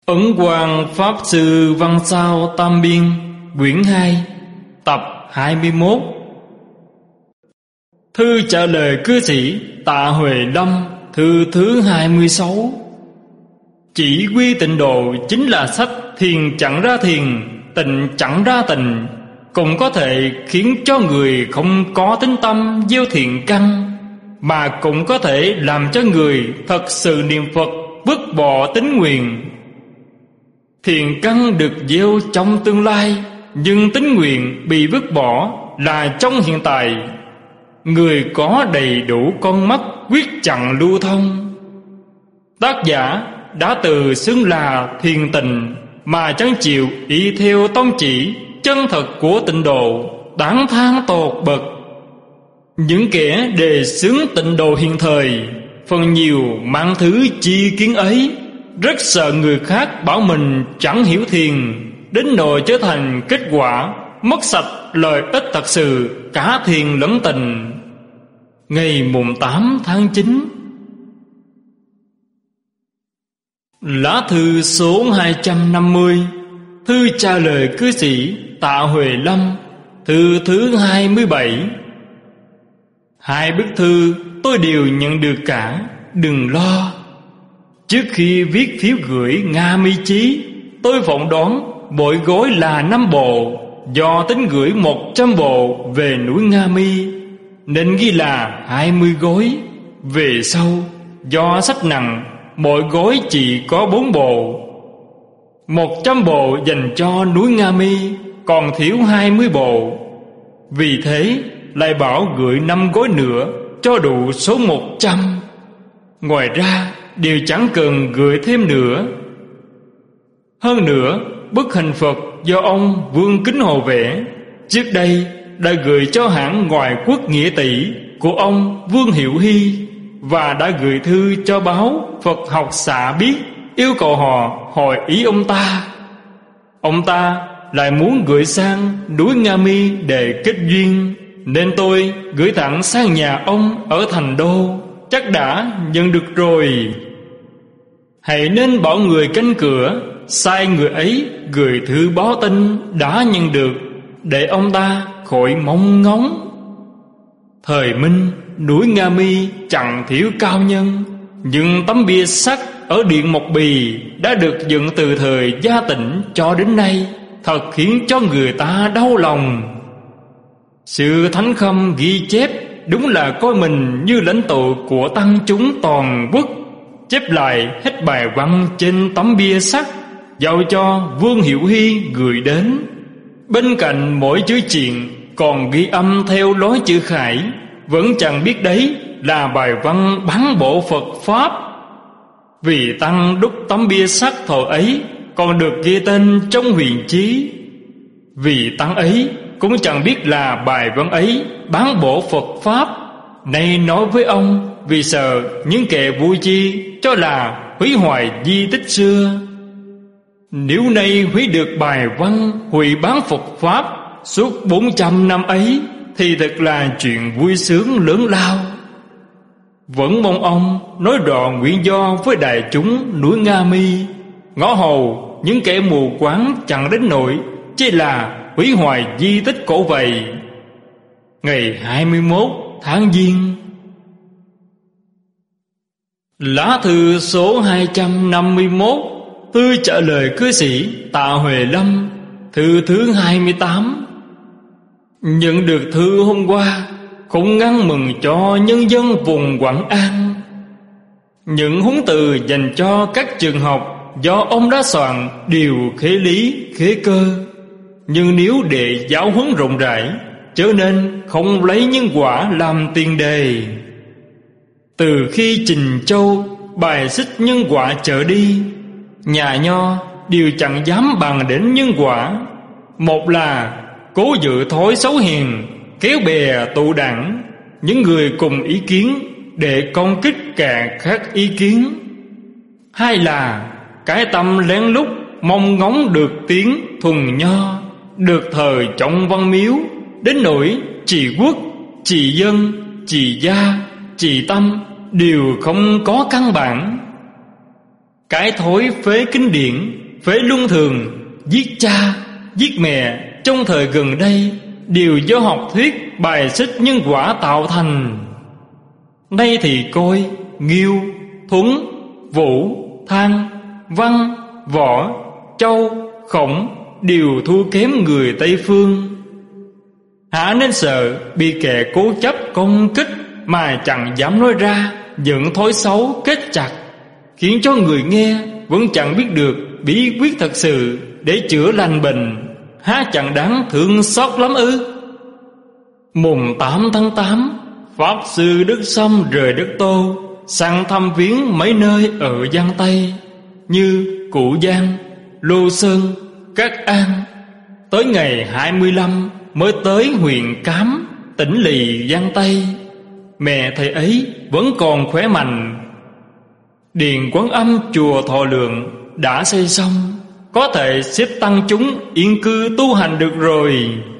Ấn Quang Pháp Sư Văn Sao Tam Biên, quyển 2, tập 21. Thư trả lời cư sĩ Tạ Huệ Lâm, thư thứ 26. Chỉ quy tịnh độ chính là sách thiền chẳng ra thiền, tịnh chẳng ra tịnh, cũng có thể khiến cho người không có tín tâm gieo thiện căn, mà cũng có thể làm cho người thật sự niệm Phật, vứt bỏ tín nguyện. Thiện căn được gieo trong tương lai, nhưng tín nguyện bị vứt bỏ là trong hiện tại. Người có đầy đủ con mắt quyết chặn lưu thông. Tác giả đã từ xưng là thiền tịnh mà chẳng chịu y theo tông chỉ chân thật của tịnh độ, đáng than tột bậc. Những kẻ đề xướng tịnh độ hiện thời phần nhiều mang thứ chi kiến ấy, rất sợ người khác bảo mình chẳng hiểu thiền, đến nỗi trở thành kết quả mất sạch lợi ích thật sự cả thiền lẫn tịnh. Ngày mùng 8 tháng 9, lá thư số 250, thư trả lời cư sĩ Tạ Huệ Lâm, thư thứ 27. Hai bức thư tôi đều nhận được cả, đừng lo. Trước khi viết phiếu gửi Nga Mi Chí, tôi phỏng đoán mỗi gói là 5 bộ, do tính gửi 100 bộ về núi Nga Mi nên ghi là 20 gói. Về sau do sách nặng, mỗi gói chỉ có 4 bộ. 100 bộ dành cho núi Nga Mi, còn thiếu 20 bộ. Vì thế lại bảo gửi 5 gói nữa cho đủ số 100. Ngoài ra đều chẳng cần gửi thêm nữa. Hơn nữa, bức hình Phật do ông Vương Kính Hồ vẽ trước đây đã gửi cho hãng ngoại quốc Nghĩa Tỷ của ông Vương Hiệu Hy, và đã gửi thư cho báo Phật Học Xã biết, yêu cầu họ hỏi ý ông ta. Ông ta lại muốn gửi sang núi Nga Mi để kết duyên, nên tôi gửi thẳng sang nhà ông ở Thành Đô, chắc đã nhận được rồi. Hãy nên bảo người canh cửa sai người ấy gửi thư báo tin đã nhận được, để ông ta khỏi mong ngóng. Thời Minh, núi Nga Mi chẳng thiếu cao nhân, nhưng tấm bia sắt ở Điện Mộc Bì đã được dựng từ thời Gia Tịnh cho đến nay, thật khiến cho người ta đau lòng. Sự Thánh Khâm ghi chép đúng là coi mình như lãnh tụ của tăng chúng toàn quốc, chép lại hết bài văn trên tấm bia sắt, giao cho Vương Hiệu Hy gửi đến. Bên cạnh mỗi chữ chuyện còn ghi âm theo lối chữ Khải, vẫn chẳng biết đấy là bài văn bán bộ Phật Pháp. Vì tăng đúc tấm bia sắt thời ấy còn được ghi tên trong huyền chí. Vì tăng ấy cũng chẳng biết là bài văn ấy bán bộ Phật Pháp. Nay nói với ông vì sợ những kẻ vui chi cho là hủy hoại di tích xưa. Nếu nay hủy được bài văn hủy bán Phật Pháp suốt 400 năm ấy, thì thật là chuyện vui sướng lớn lao. Vẫn mong ông nói rõ nguyện do với đại chúng núi Nga Mi, ngõ hầu những kẻ mù quáng chẳng đến nỗi chỉ là hủy hoại di tích cổ vậy. Ngày 21 tháng Giêng. Lá thư số 251, thư trả lời cư sĩ Tạ Huệ Lâm, thư thứ 28. Nhận được thư hôm qua, cũng ngăn mừng cho nhân dân vùng Quảng An. Những huấn từ dành cho các trường học do ông đã soạn đều khế lý, khế cơ. Nhưng nếu để giáo huấn rộng rãi, chớ nên không lấy nhân quả làm tiền đề. Từ khi Trình Châu bài xích nhân quả trở đi, nhà Nho đều chẳng dám bàn đến nhân quả. Một là cố dự thói xấu hèn, kéo bè tụ đảng những người cùng ý kiến để công kích cả khác ý kiến. Hai là cái tâm lén lút mong ngóng được tiếng thuần Nho, được thờ trong văn miếu, đến nỗi trị quốc, trị dân, trị gia, trị tâm đều không có căn bản. Cái thói phế kinh điển, phế luân thường, giết cha, giết mẹ trong thời gần đây đều do học thuyết bài xích nhân quả tạo thành. Nay thì coi Nghiêu, Thuấn, Vũ, Thang, Văn, Võ, Châu, Khổng đều thua kém người Tây phương. Hả nên sợ bị kẻ cố chấp công kích mà chẳng dám nói ra, dẫn thói xấu kết chặt, khiến cho người nghe vẫn chẳng biết được bí quyết thật sự để chữa lành bệnh. Há chẳng đáng thương xót lắm ư? Mùng 8 tháng 8, Pháp Sư Đức Sâm rời đất Tô, sang thăm viếng mấy nơi ở Giang Tây như Cụ Giang, Lô Sơn, Cát An. Tới ngày 25 mới tới huyện Cám, tỉnh lỵ Giang Tây. Mẹ thầy ấy vẫn còn khỏe mạnh. Điền Quán Âm chùa Thọ Lượng đã xây xong, có thể xếp tăng chúng yên cư tu hành được rồi.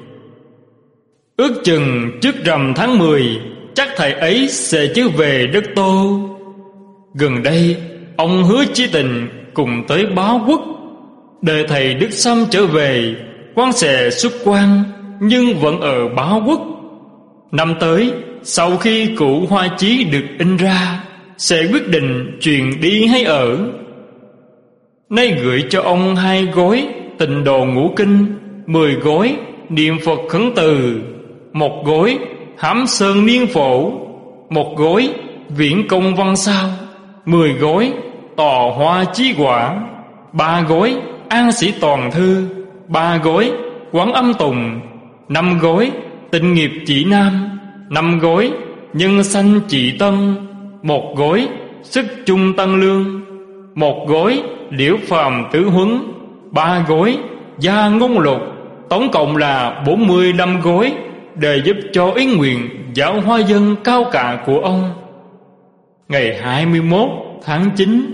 Ước chừng trước rằm tháng 10, chắc thầy ấy sẽ trở về đất Tô. Gần đây ông Hứa Chí Tình cùng tới báo quốc, đợi thầy Đức Sâm trở về, quan sẽ xuất quan nhưng vẫn ở báo quốc. Năm tới, sau khi cụ Hoa Chí được in ra, sẽ quyết định chuyện đi hay ở. Nay gửi cho ông 2 gói Tịnh Độ Ngũ Kinh, 10 gói Niệm Phật Khấn Từ, 1 gói Hám Sơn Niên Phổ, 1 gói Viễn Công Văn Sao, 10 gói Tò Hoa Chí Quả, 3 gói An Sĩ Toàn Thư, 3 gói Quán Âm Tùng, 5 gói Tịnh Nghiệp Chỉ Nam, 5 gói Nhân Sanh Chỉ Tân, 1 gói Sức Trung Tăng Lương, 1 gói Liễu Phàm Tứ Huấn, 3 gói Gia Ngôn Lục, tổng cộng là 45 gói để giúp cho ý nguyện giáo hóa dân cao cả của ông. Ngày 21 tháng 9.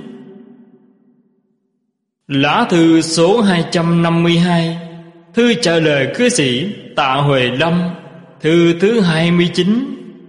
Lá thư số 252, thư trả lời cư sĩ Tạ Huệ Lâm, thư thứ 29.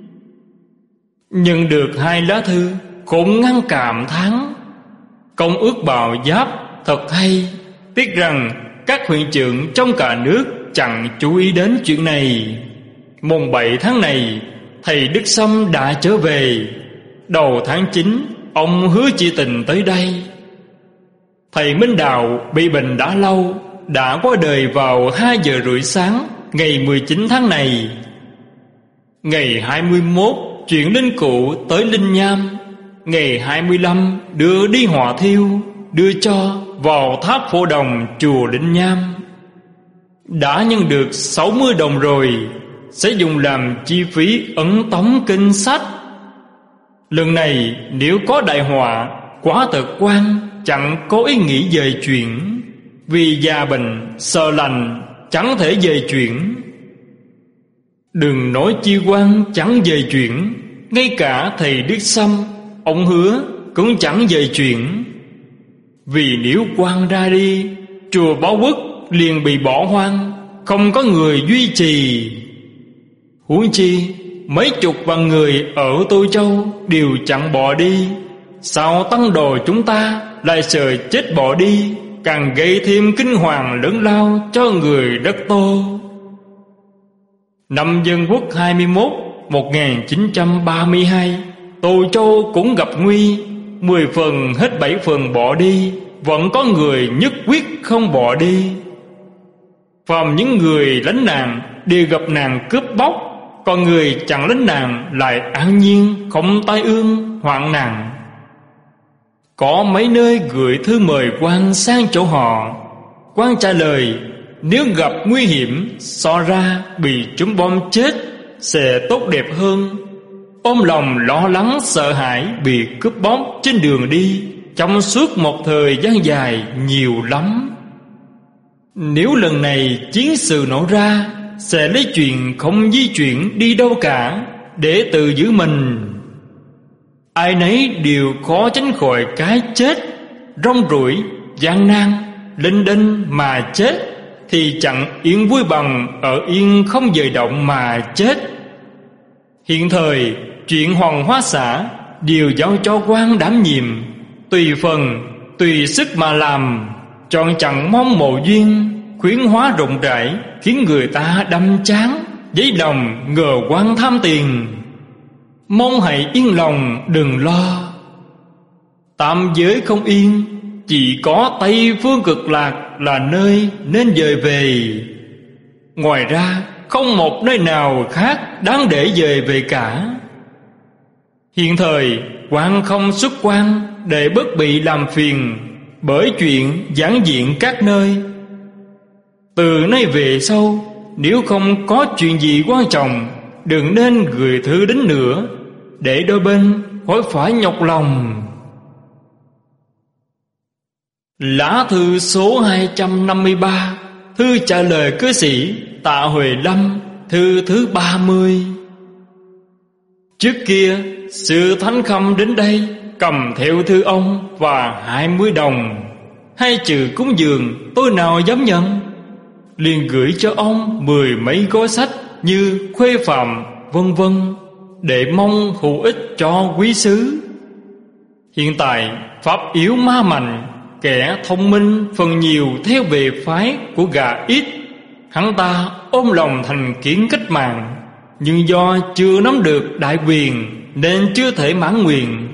Nhận được 2 lá thư, cũng ngăn cảm thán: công ước Bào Giáp thật hay. Tiếc rằng các huyện trưởng trong cả nước chẳng chú ý đến chuyện này. Mùng 7 tháng này, thầy Đức Sâm đã trở về. Đầu tháng 9, ông Hứa Chí Tình tới đây. Thầy Minh Đạo bị bệnh đã lâu, đã qua đời vào 2 giờ rưỡi sáng ngày 19 tháng này. Ngày 21 chuyển linh cụ tới Linh Nham. Ngày 25 đưa đi hỏa thiêu, đưa cho vào tháp Phổ Đồng chùa Linh Nham. Đã nhận được 60 đồng rồi, sẽ dùng làm chi phí ấn tống kinh sách. Lần này nếu có đại họa, quả thật quan chẳng có ý nghĩ dời chuyển, vì già bệnh sợ lành chẳng thể dời chuyển. Đừng nói chi quan chẳng dời chuyển, ngay cả thầy Đức Sâm, ông Hứa cũng chẳng dời chuyển. Vì nếu quan ra đi, chùa Báo Quốc liền bị bỏ hoang, không có người duy trì. Huống chi mấy chục vạn người ở Tô Châu đều chẳng bỏ đi, sao tăng đồ chúng ta lại sợ chết bỏ đi, càng gây thêm kinh hoàng lớn lao cho người đất Tô. Năm Dân Quốc 21 1932, Tô Châu cũng gặp nguy, 10 phần hết 7 phần bỏ đi, vẫn có người nhất quyết không bỏ đi. Phàm những người lánh nạn đều gặp nạn cướp bóc, còn người chẳng lánh nạn lại an nhiên không tai ương hoạn nạn. Có mấy nơi gửi thư mời quan sang chỗ họ, quan trả lời nếu gặp nguy hiểm so ra bị trúng bom chết sẽ tốt đẹp hơn. Ôm lòng lo lắng sợ hãi bị cướp bóc trên đường đi trong suốt một thời gian dài nhiều lắm. Nếu lần này chiến sự nổ ra, sẽ lấy chuyện không di chuyển đi đâu cả để tự giữ mình. Ai nấy đều khó tránh khỏi cái chết, rong ruổi, gian nan, linh đinh mà chết, thì chẳng yên vui bằng ở yên không dời động mà chết. Hiện thời chuyện Hoàng Hóa xã đều giao cho quan đảm nhiệm, tùy phần tùy sức mà làm, chọn chẳng mong mộ duyên, khuyến hóa rộng rãi, khiến người ta đâm chán, dấy lòng ngờ quan tham tiền. Mong hãy yên lòng đừng lo. Tam giới không yên, chỉ có Tây Phương Cực Lạc là nơi nên dời về. Ngoài ra không một nơi nào khác đáng để dời về cả. Hiện thời quan không xuất quan để bất bị làm phiền bởi chuyện giảng diện các nơi. Từ nay về sau, nếu không có chuyện gì quan trọng, đừng nên gửi thư đến nữa, để đôi bên khỏi phải nhọc lòng. Lá thư số 253, thư trả lời cư sĩ Tạ Huệ Lâm, thư thứ 30. Trước kia, sư Thánh Khâm đến đây cầm theo thư ông và 20 đồng. Hai chữ cúng dường tôi nào dám nhận, liền gửi cho ông 10 mấy gói sách như Khuê Phạm vân vân, để mong hữu ích cho quý sứ. Hiện tại pháp yếu ma mạnh, kẻ thông minh phần nhiều theo về phái của gà ít. Hắn ta ôm lòng thành kiến cách mạng, nhưng do chưa nắm được đại quyền nên chưa thể mãn nguyện.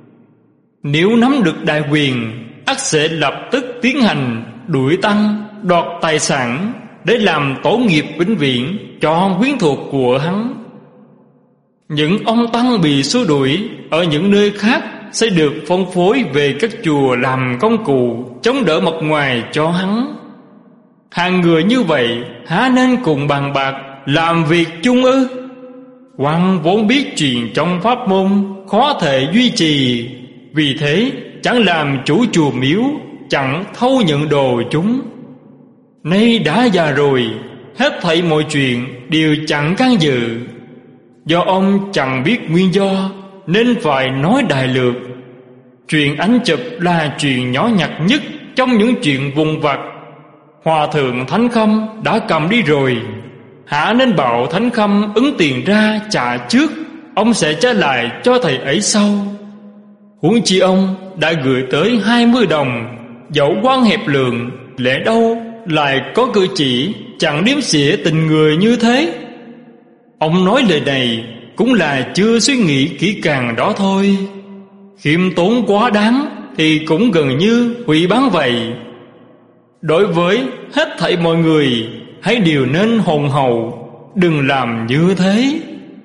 Nếu nắm được đại quyền, ắt sẽ lập tức tiến hành đuổi tăng, đoạt tài sản để làm tổ nghiệp vĩnh viễn cho quyến thuộc của hắn. Những ông tăng bị xua đuổi ở những nơi khác sẽ được phân phối về các chùa làm công cụ chống đỡ mặt ngoài cho hắn. Hàng người như vậy há nên cùng bàn bạc làm việc chung ư? Quan vốn biết chuyện trong pháp môn khó thể duy trì, vì thế chẳng làm chủ chùa miếu, chẳng thâu nhận đồ chúng. Nay đã già rồi, hết thảy mọi chuyện đều chẳng can dự. Do ông chẳng biết nguyên do nên phải nói đại lược. Chuyện ảnh chụp là chuyện nhỏ nhặt nhất trong những chuyện vụn vặt. Hòa thượng Thánh Khâm đã cầm đi rồi, hả nên bảo Thánh Khâm ứng tiền ra trả trước, ông sẽ trả lại cho thầy ấy sau. Huống chi ông đã gửi tới 20 đồng, dẫu quan hẹp lượng, lẽ đâu lại có cử chỉ chẳng đếm xỉa tình người như thế. Ông nói lời này cũng là chưa suy nghĩ kỹ càng đó thôi. Khiêm tốn quá đáng thì cũng gần như hủy bán vậy. Đối với hết thảy mọi người, hãy đều nên hồn hậu, đừng làm như thế.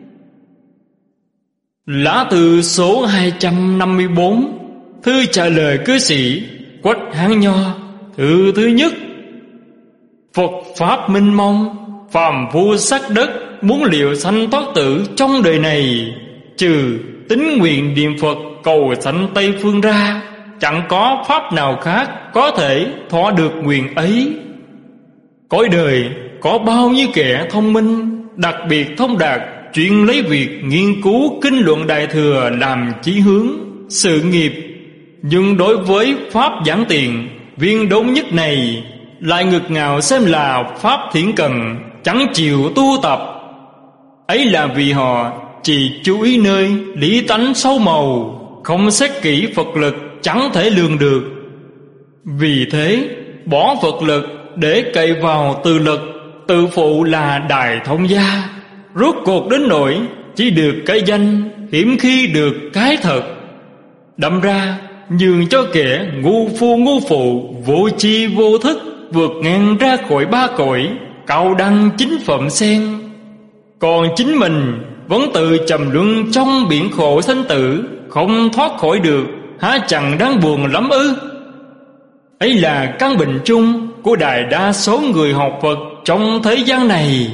Lá thư số 254, thư trả lời cư sĩ Quách Hán Nho, thư thứ nhất. Phật Pháp minh mông, phàm phu sắc đất, muốn liệu sanh thoát tử trong đời này, trừ tín nguyện niệm Phật cầu sanh Tây Phương ra, chẳng có pháp nào khác có thể thỏa được nguyện ấy. Cõi đời có bao nhiêu kẻ thông minh, đặc biệt thông đạt, chuyên lấy việc nghiên cứu kinh luận Đại Thừa làm chí hướng, sự nghiệp. Nhưng đối với pháp giảng tiền, viên đốn nhất này, lại ngực ngạo xem là pháp thiển cần, chẳng chịu tu tập. Ấy là vì họ chỉ chú ý nơi lý tánh sâu màu, không xét kỹ Phật lực chẳng thể lường được. Vì thế bỏ Phật lực để cậy vào tự lực, tự phụ là đại thông gia. Rốt cuộc đến nỗi chỉ được cái danh, hiếm khi được cái thật. Đâm ra nhường cho kẻ ngu phu ngu phụ, vô chi vô thức, vượt ngang ra khỏi ba cõi, cao đăng chính phẩm sen. Còn chính mình vẫn tự trầm luân trong biển khổ sanh tử, không thoát khỏi được, há chẳng đáng buồn lắm ư? Ấy là căn bệnh chung của đại đa số người học Phật trong thế gian này.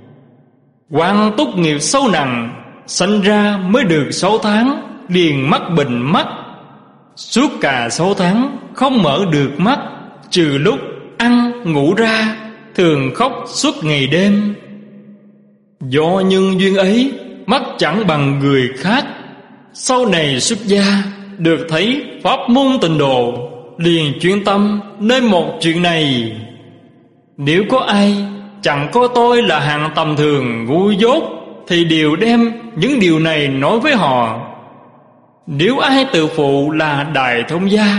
Quan túc nghiệp sâu nặng, sanh ra mới được 6 tháng liền mắc bệnh mắt. Suốt cả 6 tháng không mở được mắt, trừ lúc ăn ngủ ra, thường khóc suốt ngày đêm. Do nhân duyên ấy, mắt chẳng bằng người khác. Sau này xuất gia, được thấy pháp môn tịnh độ, liền chuyên tâm nơi một chuyện này. Nếu có ai chẳng có tôi là hạng tầm thường ngu dốt, thì đều đem những điều này nói với họ. Nếu ai tự phụ là đại thông gia,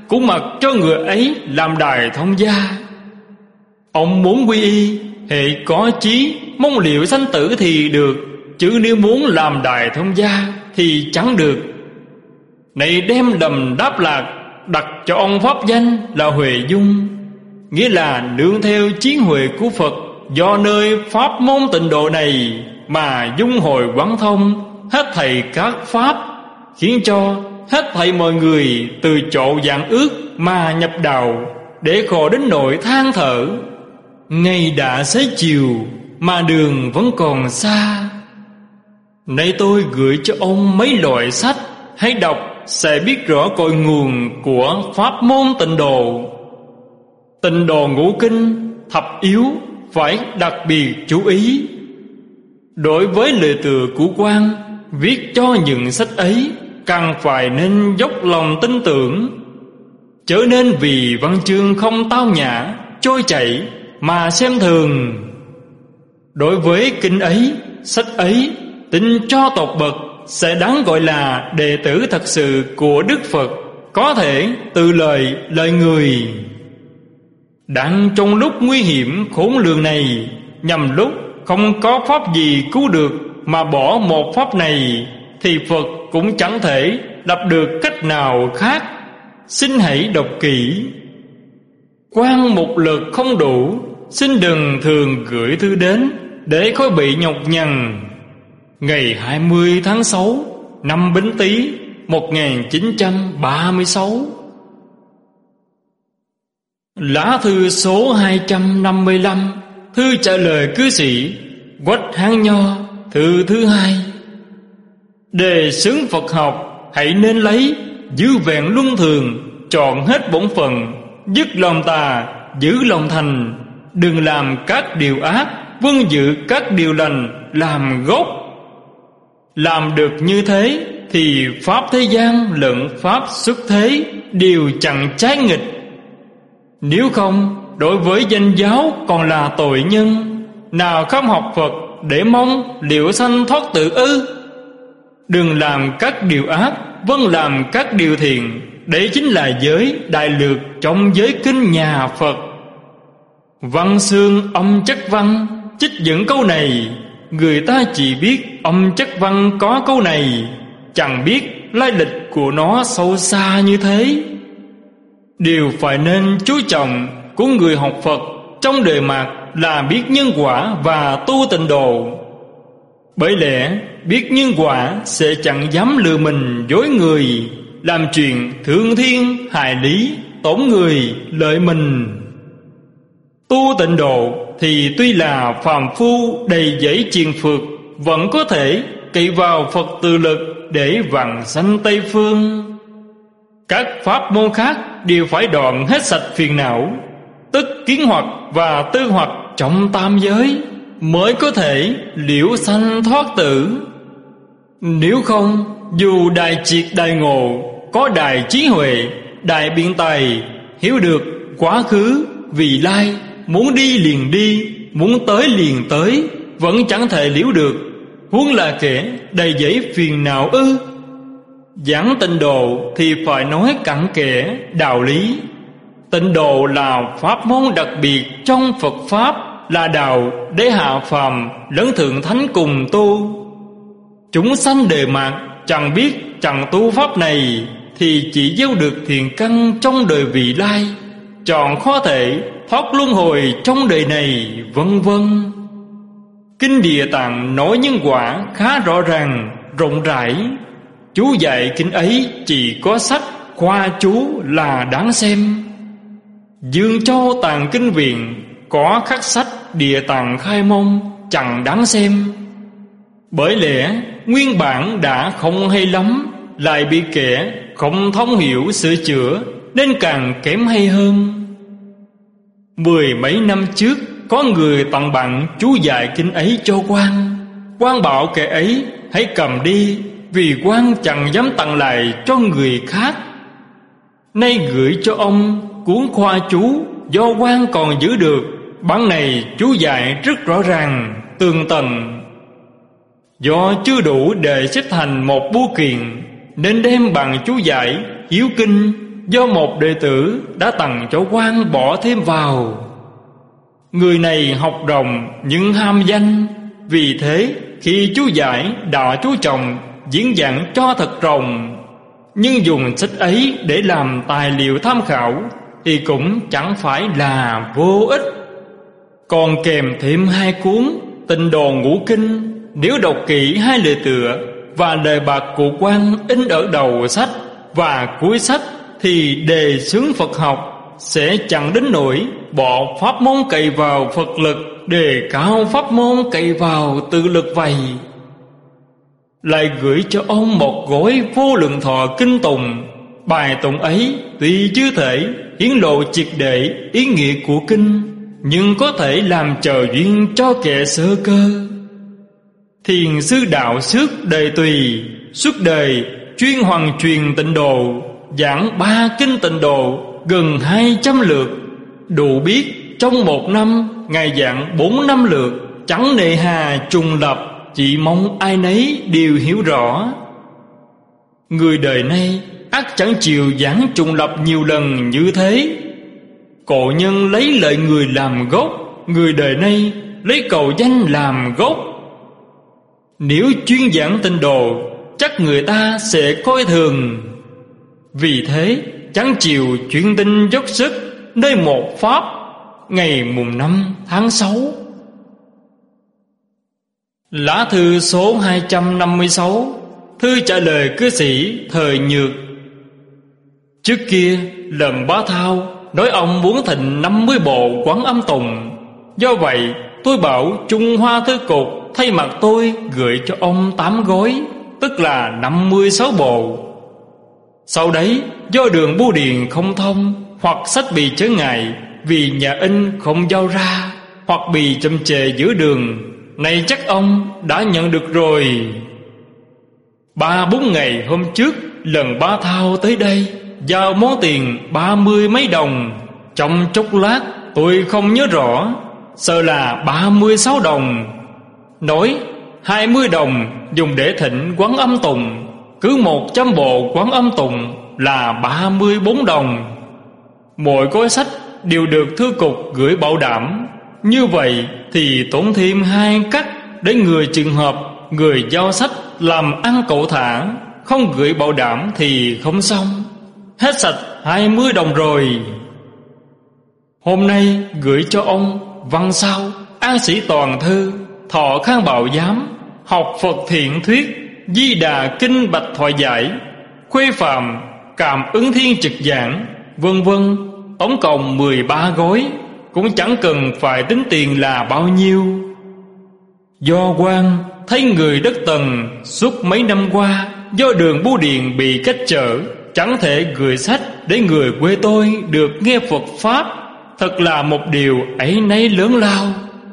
cũng mặc cho người ấy làm đài thông gia. Ông muốn quy y, hệ có chí mong liệu sanh tử thì được, chứ nếu muốn làm đài thông gia thì chẳng được. Này đem đầm Đáp Lạc đặt cho ông pháp danh là Huệ Dung, nghĩa là nương theo trí huệ của Phật, do nơi pháp môn tịnh độ này mà dung hồi quán thông hết thảy các pháp, khiến cho hết thảy mọi người từ chỗ dạng ước mà nhập đạo, để khổ đến nỗi than thở. Ngày đã xế chiều mà đường vẫn còn xa. Nay tôi gửi cho ông mấy loại sách, hãy đọc sẽ biết rõ cội nguồn của pháp môn tịnh độ. Tịnh độ ngũ kinh, thập yếu phải đặc biệt chú ý. Đối với lời tựa của Quan viết cho những sách ấy, càng phải nên dốc lòng tin tưởng, chớ nên vì văn chương không tao nhã, trôi chảy mà xem thường. Đối với kinh ấy, sách ấy, tin cho tột bậc sẽ đáng gọi là đệ tử thật sự của Đức Phật, có thể từ lời người. Đang trong lúc nguy hiểm khốn lường này, nhằm lúc không có pháp gì cứu được mà bỏ một pháp này, thì Phật cũng chẳng thể lập được cách nào khác. Xin hãy đọc kỹ. Quan một lượt không đủ, xin đừng thường gửi thư đến, để khỏi bị nhọc nhằn. Ngày 20 tháng 6 năm Bính Tý 1936. Lá thư số 255, thư trả lời cư sĩ Quách Hán Nho, thư thứ 2. Đề xướng Phật học hãy nên lấy, giữ vẹn luân thường, chọn hết bổn phận, dứt lòng tà, giữ lòng thành, đừng làm các điều ác, vâng giữ các điều lành làm gốc. Làm được như thế thì pháp thế gian lẫn pháp xuất thế đều chẳng trái nghịch. Nếu không, đối với danh giáo còn là tội nhân, nào không học Phật để mong liệu sanh thoát tự ư? Đừng làm các điều ác, vâng làm các điều thiện. Đấy chính là giới đại lược trong giới kinh nhà Phật. Văn xương âm chất văn trích dẫn câu này. Người ta chỉ biết âm chất văn có câu này, chẳng biết lai lịch của nó sâu xa như thế. Điều phải nên chú trọng của người học Phật trong đời mạt là biết nhân quả và tu tịnh độ. Bởi lẽ biết nhân quả sẽ chẳng dám lừa mình dối người, làm chuyện thương thiên hại lý, tổn người lợi mình. Tu tịnh độ thì tuy là phàm phu đầy dẫy triền phược, vẫn có thể cậy vào Phật tự lực để vãng sanh Tây phương. Các pháp môn khác đều phải đoạn hết sạch phiền não, tức kiến hoặc và tư hoặc trong tam giới, mới có thể liễu sanh thoát tử. Nếu không, dù đại triệt đại ngộ, có đại trí huệ, đại biện tài, hiểu được quá khứ vị lai, muốn đi liền đi, muốn tới liền tới, vẫn chẳng thể liễu được, huống là kẻ đầy dẫy phiền não ư? Giảng tịnh độ thì phải nói cặn kẽ đạo lý. Tịnh độ là pháp môn đặc biệt trong Phật Pháp, là đạo để hạ phàm lẫn thượng thánh cùng tu. Chúng sanh đề mạt chẳng biết chẳng tu pháp này, thì chỉ gieo được thiện căn trong đời vị lai, chọn khó thể thoát luân hồi trong đời này, vân vân. Kinh Địa Tạng nói nhân quả khá rõ ràng, rộng rãi. Chú dạy kinh ấy chỉ có sách khoa chú là đáng xem. Dương Châu Tạng Kinh Viện có khắc sách Địa Tạng Khai Môn chẳng đáng xem. Bởi lẽ nguyên bản đã không hay lắm, lại bị kẻ không thông hiểu sửa chữa, nên càng kém hay hơn. 10 mấy năm trước, có người tặng bạn chú dạy kinh ấy cho Quan. Quan bảo kẻ ấy hãy cầm đi, vì Quan chẳng dám tặng lại cho người khác. Nay gửi cho ông cuốn khoa chú do Quan còn giữ được. Bản này chú dạy rất rõ ràng, tường tận. Do chưa đủ để xếp thành một bưu kiện, nên đem bằng chú giải hiếu kinh do một đệ tử đã tặng cho quan bỏ thêm vào. Người này học rộng nhưng ham danh, vì thế khi chú giải đã chú trọng diễn giảng cho thật rộng. Nhưng dùng sách ấy để làm tài liệu tham khảo thì cũng chẳng phải là vô ích. Còn kèm thêm 2 cuốn Tịnh Độ Ngũ Kinh. Nếu đọc kỹ 2 lời tựa và lời bạc của quan in ở đầu sách và cuối sách thì đề xướng Phật học sẽ chẳng đến nỗi bỏ pháp môn cậy vào Phật lực, đề cao pháp môn cậy vào tự lực vậy. Lại gửi cho ông một gói Vô Lượng Thọ kinh tùng. Bài tụng ấy tuy chưa thể hiển lộ triệt để ý nghĩa của kinh, nhưng có thể làm chờ duyên cho kẻ sơ cơ. Thiền sư đạo xước đời Tùy suốt đời chuyên hoàn truyền Tịnh Độ, giảng 3 kinh Tịnh Độ gần 200 lượt. Đủ biết trong 1 năm Ngài giảng 4 năm lượt, chẳng nề hà trùng lập, chỉ mong ai nấy đều hiểu rõ. Người đời nay ắt chẳng chịu giảng trùng lập nhiều lần như thế. Cổ nhân lấy lợi người làm gốc, người đời nay lấy cầu danh làm gốc. Nếu chuyên giảng Tịnh Độ, chắc người ta sẽ coi thường. Vì thế chẳng chịu chuyên tinh dốc sức nơi một pháp. Ngày mùng 5 tháng 6. Lá thư số 256. Thư trả lời cư sĩ thời Nhược. Trước kia lần Bá Thao nói ông muốn thịnh 50 bộ Quán Âm Tùng. Do vậy tôi bảo Trung Hoa Thư Cục thay mặt tôi gửi cho ông 8 gói, tức là 56 bộ. Sau đấy do đường bưu điện không thông, hoặc sách bị chướng ngại vì nhà in không giao ra, hoặc bị chậm trễ giữa đường, này chắc ông đã nhận được rồi. 3-4 ngày hôm trước lần Bá Thao tới đây giao món tiền 30 mấy đồng. Trong chốc lát tôi không nhớ rõ, sợ là 36 đồng. Nói 20 đồng dùng để thịnh Quán Âm Tùng, cứ 100 bộ Quán Âm Tùng là 34 đồng. Mỗi gói sách đều được thư cục gửi bảo đảm. Như vậy thì tốn thêm 2 cách để người trường hợp người giao sách làm ăn cẩu thả, không gửi bảo đảm thì không xong. Hết sạch 20 đồng rồi. Hôm nay gửi cho ông Văn Sao, An Sĩ Toàn Thư, Thọ Khang Bảo Giám, Học Phật Thiện Thuyết, Di Đà Kinh Bạch Thoại Giải, Khuê Phạm, Cảm Ứng Thiên Trực Giảng, vân vân. Tổng cộng 13 gói, cũng chẳng cần phải tính tiền là bao nhiêu. Do quan thấy người đất Tần suốt mấy năm qua do đường bưu điện bị cách trở, chẳng thể gửi sách để người quê tôi được nghe Phật Pháp, thật là một điều áy náy lớn lao.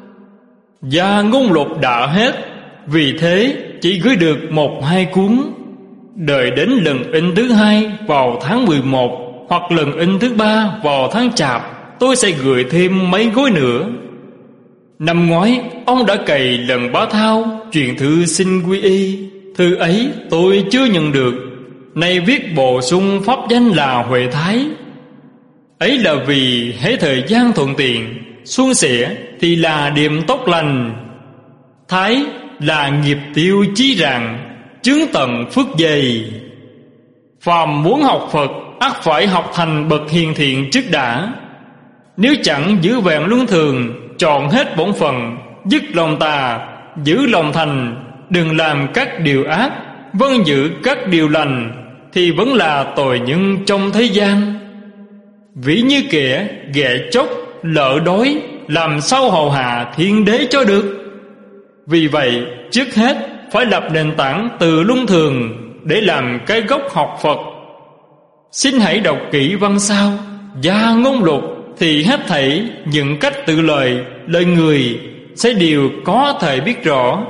Và ngôn lục đã hết, vì thế chỉ gửi được 1-2 cuốn. Đợi đến lần in thứ 2 vào tháng 11 hoặc lần in thứ 3 vào tháng Chạp, tôi sẽ gửi thêm mấy gói nữa. Năm ngoái ông đã cày lần Bá Thao truyền thư xin quy y. Thư ấy tôi chưa nhận được, nay viết bổ sung pháp danh là Huệ Thái. Ấy là vì hễ thời gian thuận tiện, suôn sẻ thì là điểm tốt lành. Thái là nghiệp tiêu chí rạng, chướng tận phước dày. Phàm muốn học Phật ắt phải học thành bậc hiền thiện trước đã. Nếu chẳng giữ vẹn luân thường, chọn hết bổn phận, dứt lòng tà, giữ lòng thành, đừng làm các điều ác, vâng giữ các điều lành, thì vẫn là tội nhân trong thế gian. Ví như kẻ ghẹ chốc, lỡ đói, làm sao hầu hạ thiên đế cho được. Vì vậy trước hết phải lập nền tảng từ luân thường để làm cái gốc học Phật. Xin hãy đọc kỹ Văn Sao và ngôn lục, thì hết thảy những cách tự lời người sẽ đều có thể biết rõ.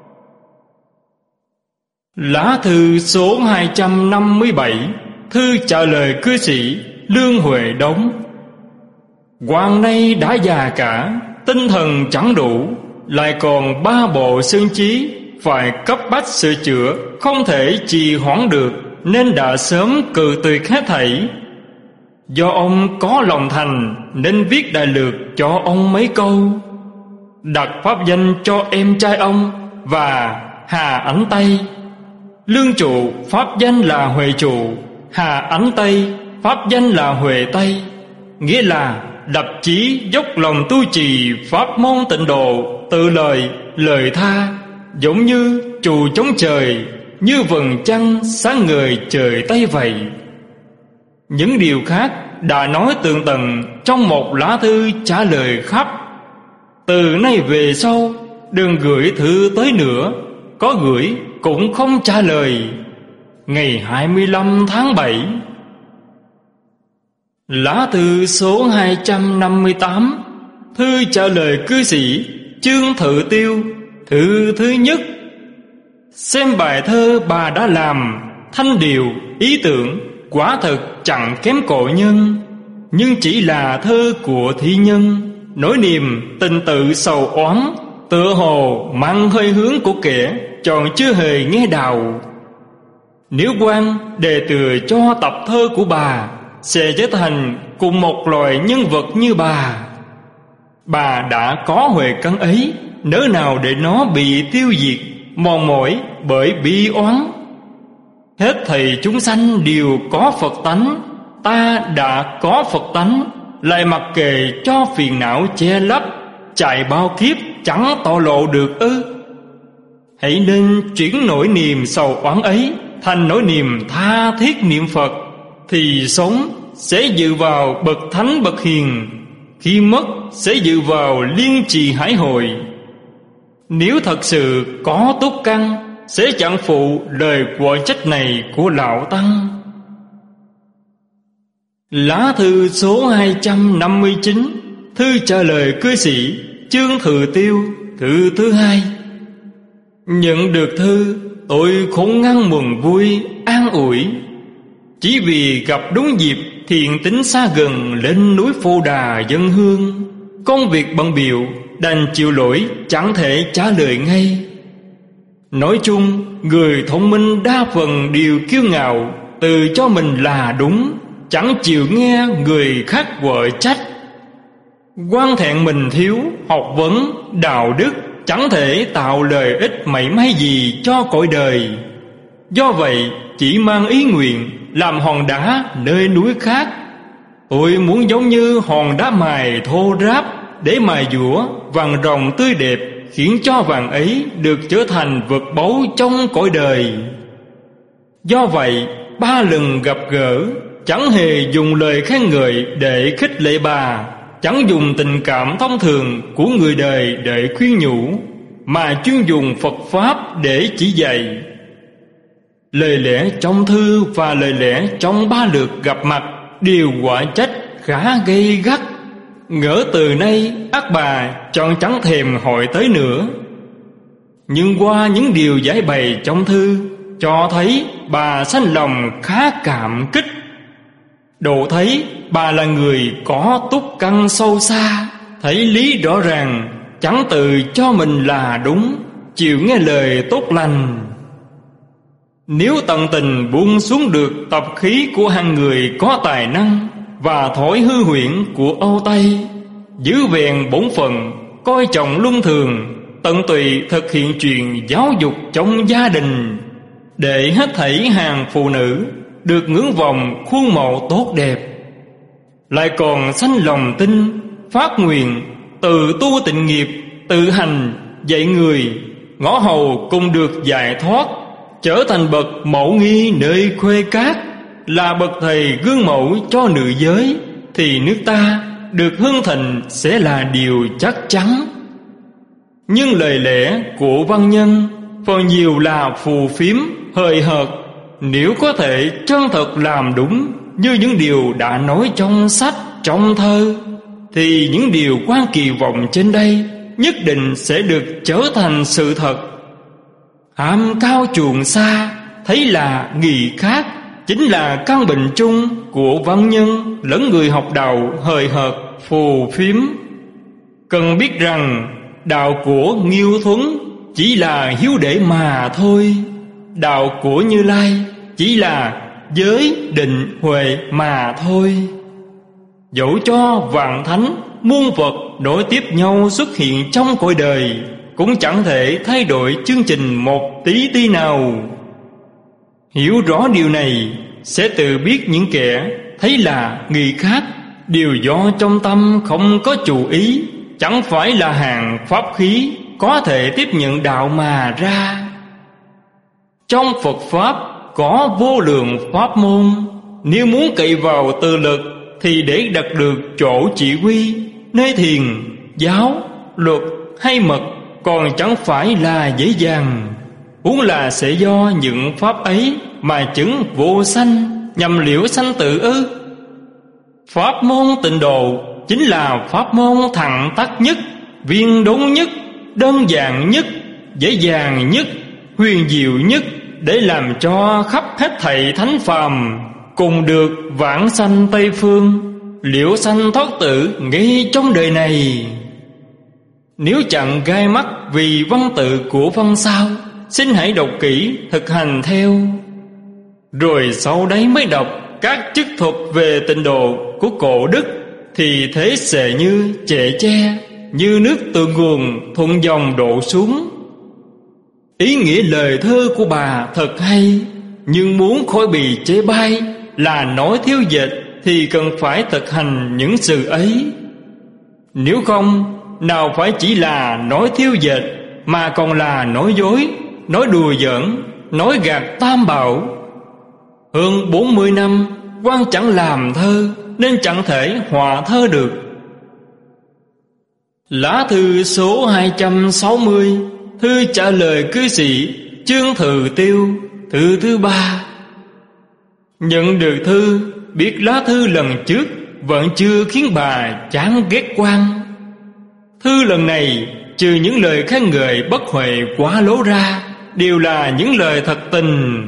Lá thư số 257. Thư trả lời cư sĩ Lương Huệ Đống. Quan nay đã già cả, tinh thần chẳng đủ, lại còn 3 bộ xương chí phải cấp bách sửa chữa, không thể trì hoãn được, nên đã sớm cự tuyệt hết thảy. Do ông có lòng thành nên viết đại lược cho ông mấy câu, đặt pháp danh cho em trai ông và Hà Ánh Tây. Lương Trụ pháp danh là Huệ Trụ, Hà Ánh Tây pháp danh là Huệ Tây, nghĩa là lập chí dốc lòng tu trì pháp môn tịnh độ, tự lời tha, giống như trù chống trời, như vầng trăng sáng ngời trời Tây vậy. Những điều khác đã nói tường tận trong một lá thư trả lời khắp. Từ nay về sau đừng gửi thư tới nữa, có gửi cũng không trả lời. Ngày 25 tháng 7. Lá thư số 258, thư trả lời cư sĩ Chương Thự Tiêu, thư thứ nhất. Xem bài thơ bà đã làm, thanh điệu, ý tưởng quả thật chẳng kém cội nhân, nhưng chỉ là thơ của thi nhân, nỗi niềm tình tự sầu oán, tựa hồ mang hơi hướng của kẻ chọn chưa hề nghe đạo. Nếu quan đề tựa cho tập thơ của bà, sẽ trở thành cùng một loài nhân vật như bà. Bà đã có huệ căn ấy, nỡ nào để nó bị tiêu diệt, mòn mỏi bởi bi oán. Hết thầy chúng sanh đều có Phật tánh, ta đã có Phật tánh, lại mặc kệ cho phiền não che lấp, chạy bao kiếp chẳng tỏ lộ được ư? Hãy nên chuyển nỗi niềm sầu oán ấy thành nỗi niềm tha thiết niệm Phật, thì sống sẽ dự vào bậc thánh bậc hiền, khi mất sẽ dự vào liên trì hải hội. Nếu thật sự có túc căn, sẽ chẳng phụ lời quở trách này của lão tăng. Lá thư số 259, thư trả lời cư sĩ Chương Thự Tiêu, thư thứ hai. Nhận được thư, tôi khốn ngăn mừng vui, an ủi. Chỉ vì gặp đúng dịp thiện tính xa gần lên núi Phô Đà dân hương, công việc bận bịu đành chịu lỗi chẳng thể trả lời ngay. Nói chung, người thông minh đa phần đều kiêu ngạo, tự cho mình là đúng, chẳng chịu nghe người khác quở trách. Quan thẹn mình thiếu học vấn, đạo đức, chẳng thể tạo lợi ích mảy may gì cho cõi đời. Do vậy, chỉ mang ý nguyện làm hòn đá nơi núi khác. Tôi muốn giống như hòn đá mài thô ráp để mài dũa vàng rồng tươi đẹp, khiến cho vàng ấy được trở thành vật báu trong cõi đời. Do vậy, 3 lần gặp gỡ, chẳng hề dùng lời khen ngợi để khích lệ bà, chẳng dùng tình cảm thông thường của người đời để khuyên nhủ, mà chuyên dùng Phật Pháp để chỉ dạy. Lời lẽ trong thư và lời lẽ trong 3 lượt gặp mặt đều quả trách khá gay gắt. Ngỡ từ nay ắt bà chọn chẳng thèm hỏi tới nữa. Nhưng qua những điều giải bày trong thư, cho thấy bà sanh lòng khá cảm kích. Độ thấy bà là người có túc căn sâu xa, thấy lý rõ ràng, chẳng tự cho mình là đúng, chịu nghe lời tốt lành. Nếu tận tình buông xuống được tập khí của hàng người có tài năng và thói hư huyễn của Âu Tây, giữ vẹn bổn phận, coi trọng luân thường, tận tụy thực hiện chuyện giáo dục trong gia đình, để hết thảy hàng phụ nữ được ngưỡng vọng khuôn mẫu tốt đẹp, lại còn sanh lòng tin, phát nguyện tự tu tịnh nghiệp, tự hành dạy người, ngõ hầu cùng được giải thoát, trở thành bậc mẫu nghi nơi khuê cát, là bậc thầy gương mẫu cho nữ giới, thì nước ta được hưng thịnh sẽ là điều chắc chắn. Nhưng lời lẽ của văn nhân phần nhiều là phù phiếm, hời hợt. Nếu có thể chân thật làm đúng như những điều đã nói trong sách, trong thơ, thì những điều quan kỳ vọng trên đây nhất định sẽ được trở thành sự thật. Ham cao chuộng xa, thấy là nghị khác, chính là căn bệnh chung của văn nhân lẫn người học đạo hời hợt, phù phiếm. Cần biết rằng đạo của Nghiêu Thuấn chỉ là hiếu đệ mà thôi, đạo của Như Lai chỉ là giới định huệ mà thôi. Dẫu cho vạn thánh muôn vật nối tiếp nhau xuất hiện trong cõi đời, cũng chẳng thể thay đổi chương trình một tí nào. Hiểu rõ điều này, sẽ tự biết những kẻ thấy là người khác đều do trong tâm không có chủ ý, chẳng phải là hàng pháp khí có thể tiếp nhận đạo mà ra. Trong Phật Pháp có vô lượng pháp môn, nếu muốn cậy vào tự lực thì để đạt được chỗ chỉ huy, nơi thiền, giáo, luật hay mật còn chẳng phải là dễ dàng. Huống là sẽ do những pháp ấy mà chứng vô sanh, nhằm liễu sanh tử ư? Pháp môn tịnh độ chính là pháp môn thẳng tắc nhất, viên đúng nhất, đơn giản nhất, dễ dàng nhất, huyền diệu nhất, để làm cho khắp hết thảy thánh phàm cùng được vãng sanh Tây Phương, liễu sanh thoát tử ngay trong đời này. Nếu chẳng gai mắt vì văn tự của văn sao, xin hãy đọc kỹ thực hành theo, rồi sau đấy mới đọc các chức thuật về tịnh độ của cổ đức, thì thế sẽ như chệ che, như nước từ nguồn thuận dòng đổ xuống. Ý nghĩa lời thơ của bà thật hay, nhưng muốn khỏi bị chê bai là nói thiếu dịch thì cần phải thực hành những sự ấy. Nếu không, nào phải chỉ là nói thiếu dịch, mà còn là nói dối, nói đùa giỡn, nói gạt tam bảo. Hơn 40 năm quan chẳng làm thơ, nên chẳng thể hòa thơ được. Lá thư số 260, thư trả lời cư sĩ Chương Thự Tiêu, thư thứ 3. Nhận được thư, biết lá thư lần trước vẫn chưa khiến bà chán ghét quan. Thư lần này trừ những lời khen ngợi bất huệ quá lố ra, đều là những lời thật tình.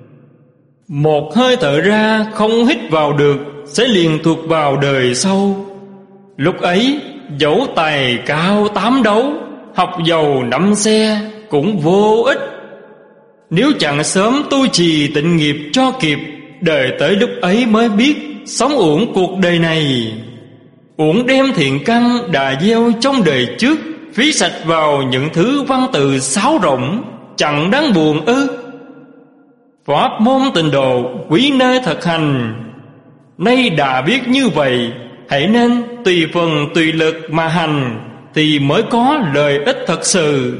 Một hơi thở ra không hít vào được sẽ liền thuộc vào đời sau. Lúc ấy dẫu tài cao 8 đấu, học giàu 5 xe cũng vô ích. Nếu chẳng sớm tu trì tịnh nghiệp cho kịp, đời tới lúc ấy mới biết sống uổng cuộc đời này. Uổng đem thiện căn đã gieo trong đời trước, phí sạch vào những thứ văn tự sáo rỗng, chẳng đáng buồn ư? Pháp môn tịnh độ quý nơi thực hành. Nay đã biết như vậy, hãy nên tùy phần tùy lực mà hành, thì mới có lợi ích thật sự.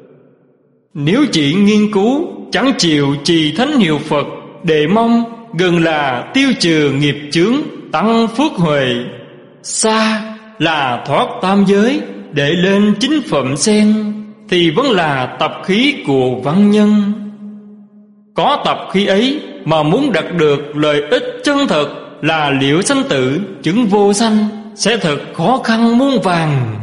Nếu chỉ nghiên cứu, chẳng chịu trì thánh hiệu Phật, để mong gần là tiêu trừ nghiệp chướng, tăng phước huệ, xa là thoát tam giới, để lên chính phẩm sen, thì vẫn là tập khí của văn nhân. Có tập khí ấy mà muốn đạt được lợi ích chân thật là liễu sanh tử, chứng vô sanh, sẽ thật khó khăn muôn vàn.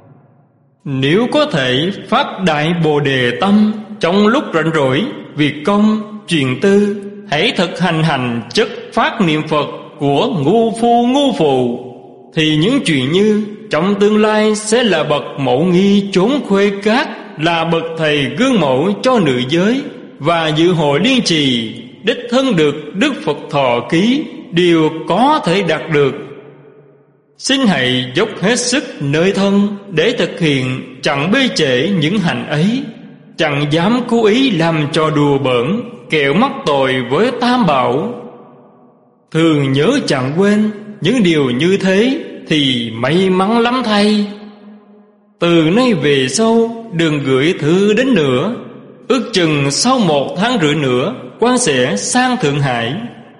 Nếu có thể phát đại bồ đề tâm trong lúc rảnh rỗi, việc công, chuyện tư, hãy thực hành chất phát niệm Phật của ngu phu ngu phụ, thì những chuyện như trong tương lai sẽ là bậc mẫu nghi trốn khuê cát, là bậc thầy gương mẫu cho nữ giới, và dự hội liên trì, đích thân được Đức Phật thọ ký, đều có thể đạt được. Xin hãy dốc hết sức nơi thân để thực hiện, chẳng bê trễ những hành ấy, chẳng dám cố ý làm trò đùa bỡn, kẻo mắc tội với tam bảo. Thường nhớ chẳng quên những điều như thế thì may mắn lắm thay. Từ nay về sau đừng gửi thư đến nữa, ước chừng sau 1 tháng rưỡi nữa quan sẽ sang Thượng Hải.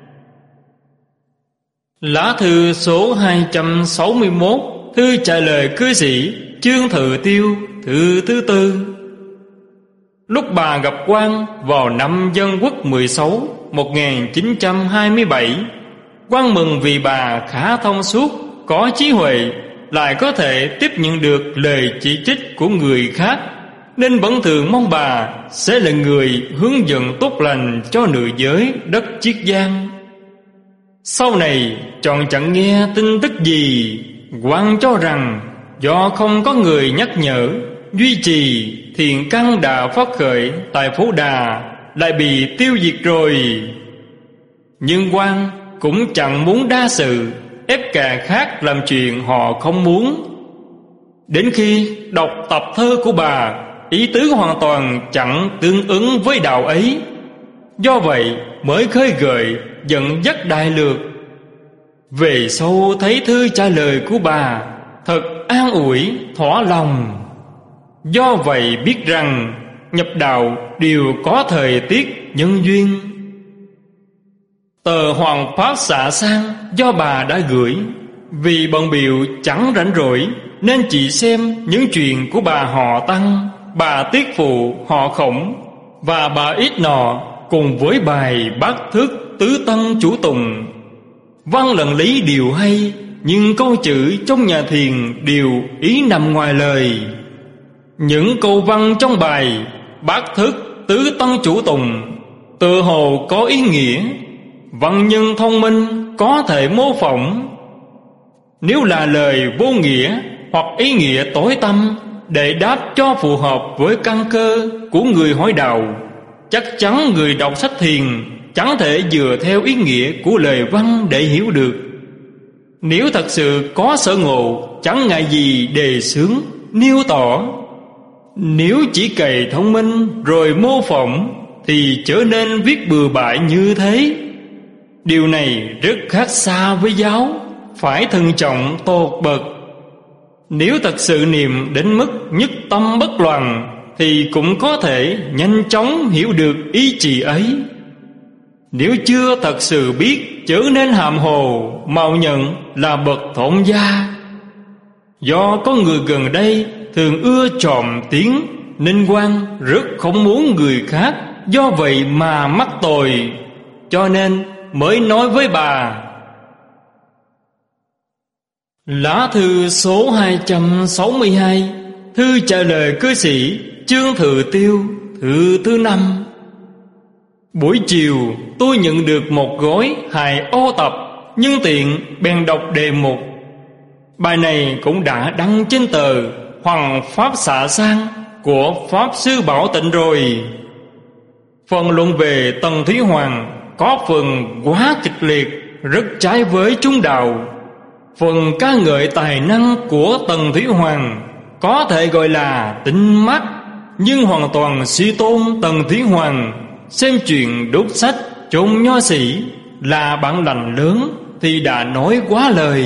Lá thư số 261, thư trả lời cư sĩ Chương Thự Tiêu, thư thứ 4. Lúc bà gặp quan vào năm Dân Quốc 16 1927, quan mừng vì bà khá thông suốt, có trí huệ, lại có thể tiếp nhận được lời chỉ trích của người khác, nên vẫn thường mong bà sẽ là người hướng dẫn tốt lành cho nữ giới đất Chiết Giang. Sau này chọn chẳng nghe tin tức gì, quan cho rằng do không có người nhắc nhở, duy trì thiện căn đã phát khởi tại Phổ Đà lại bị tiêu diệt rồi. Nhưng quan cũng chẳng muốn đa sự, ép kẻ khác làm chuyện họ không muốn. Đến khi đọc tập thơ của bà, ý tứ hoàn toàn chẳng tương ứng với đạo ấy. Do vậy mới khơi gợi dẫn dắt đại lược. Về sau thấy thư trả lời của bà thật an ủi thỏa lòng. Do vậy biết rằng nhập đạo đều có thời tiết nhân duyên. Tờ Hoàng Pháp Xạ Sang do bà đã gửi, vì bận bịu chẳng rảnh rỗi nên chỉ xem những chuyện của bà họ Tăng, bà Tiết Phụ họ Khổng và bà Ít Nọ, cùng với bài Bát Thức Tứ Tân Chủ Tùng. Văn lận lý đều hay, nhưng câu chữ trong nhà thiền đều ý nằm ngoài lời. Những câu văn trong bài Bát Thức Tứ Tân Chủ Tùng tự hồ có ý nghĩa, văn nhân thông minh có thể mô phỏng. Nếu là lời vô nghĩa hoặc ý nghĩa tối tăm để đáp cho phù hợp với căn cơ của người hỏi đạo, chắc chắn người đọc sách thiền chẳng thể dựa theo ý nghĩa của lời văn để hiểu được. Nếu thật sự có sở ngộ, chẳng ngại gì đề xướng nêu tỏ. Nếu chỉ cày thông minh rồi mô phỏng thì trở nên viết bừa bãi như thế. Điều này rất khác xa với giáo, phải thận trọng tột bậc. Nếu thật sự niệm đến mức nhất tâm bất loạn thì cũng có thể nhanh chóng hiểu được ý chỉ ấy. Nếu chưa thật sự biết, chớ nên hàm hồ mạo nhận là bậc thổn gia. Do có người gần đây thường ưa trộm tiếng nên quan rất không muốn người khác do vậy mà mắc tội, cho nên mới nói với bà. Lá thư số 262, thư trả lời cư sĩ Chương Thừa Tiêu, thư thứ 5. Buổi chiều tôi nhận được một gói hài ô tập, nhân tiện bèn đọc đề mục. Bài này cũng đã đăng trên tờ Hoàng Pháp Xạ Sang của Pháp Sư Bảo Tịnh rồi. Phần luận về Tần Thúy Hoàng có phần quá kịch liệt, rất trái với chúng đạo. Phần ca ngợi tài năng của Tần Thúy Hoàng có thể gọi là tinh mắt, nhưng hoàn toàn suy tôn Tần Thúy Hoàng. Xem chuyện đốt sách chôn nho sĩ là bản lành lớn thì đã nói quá lời.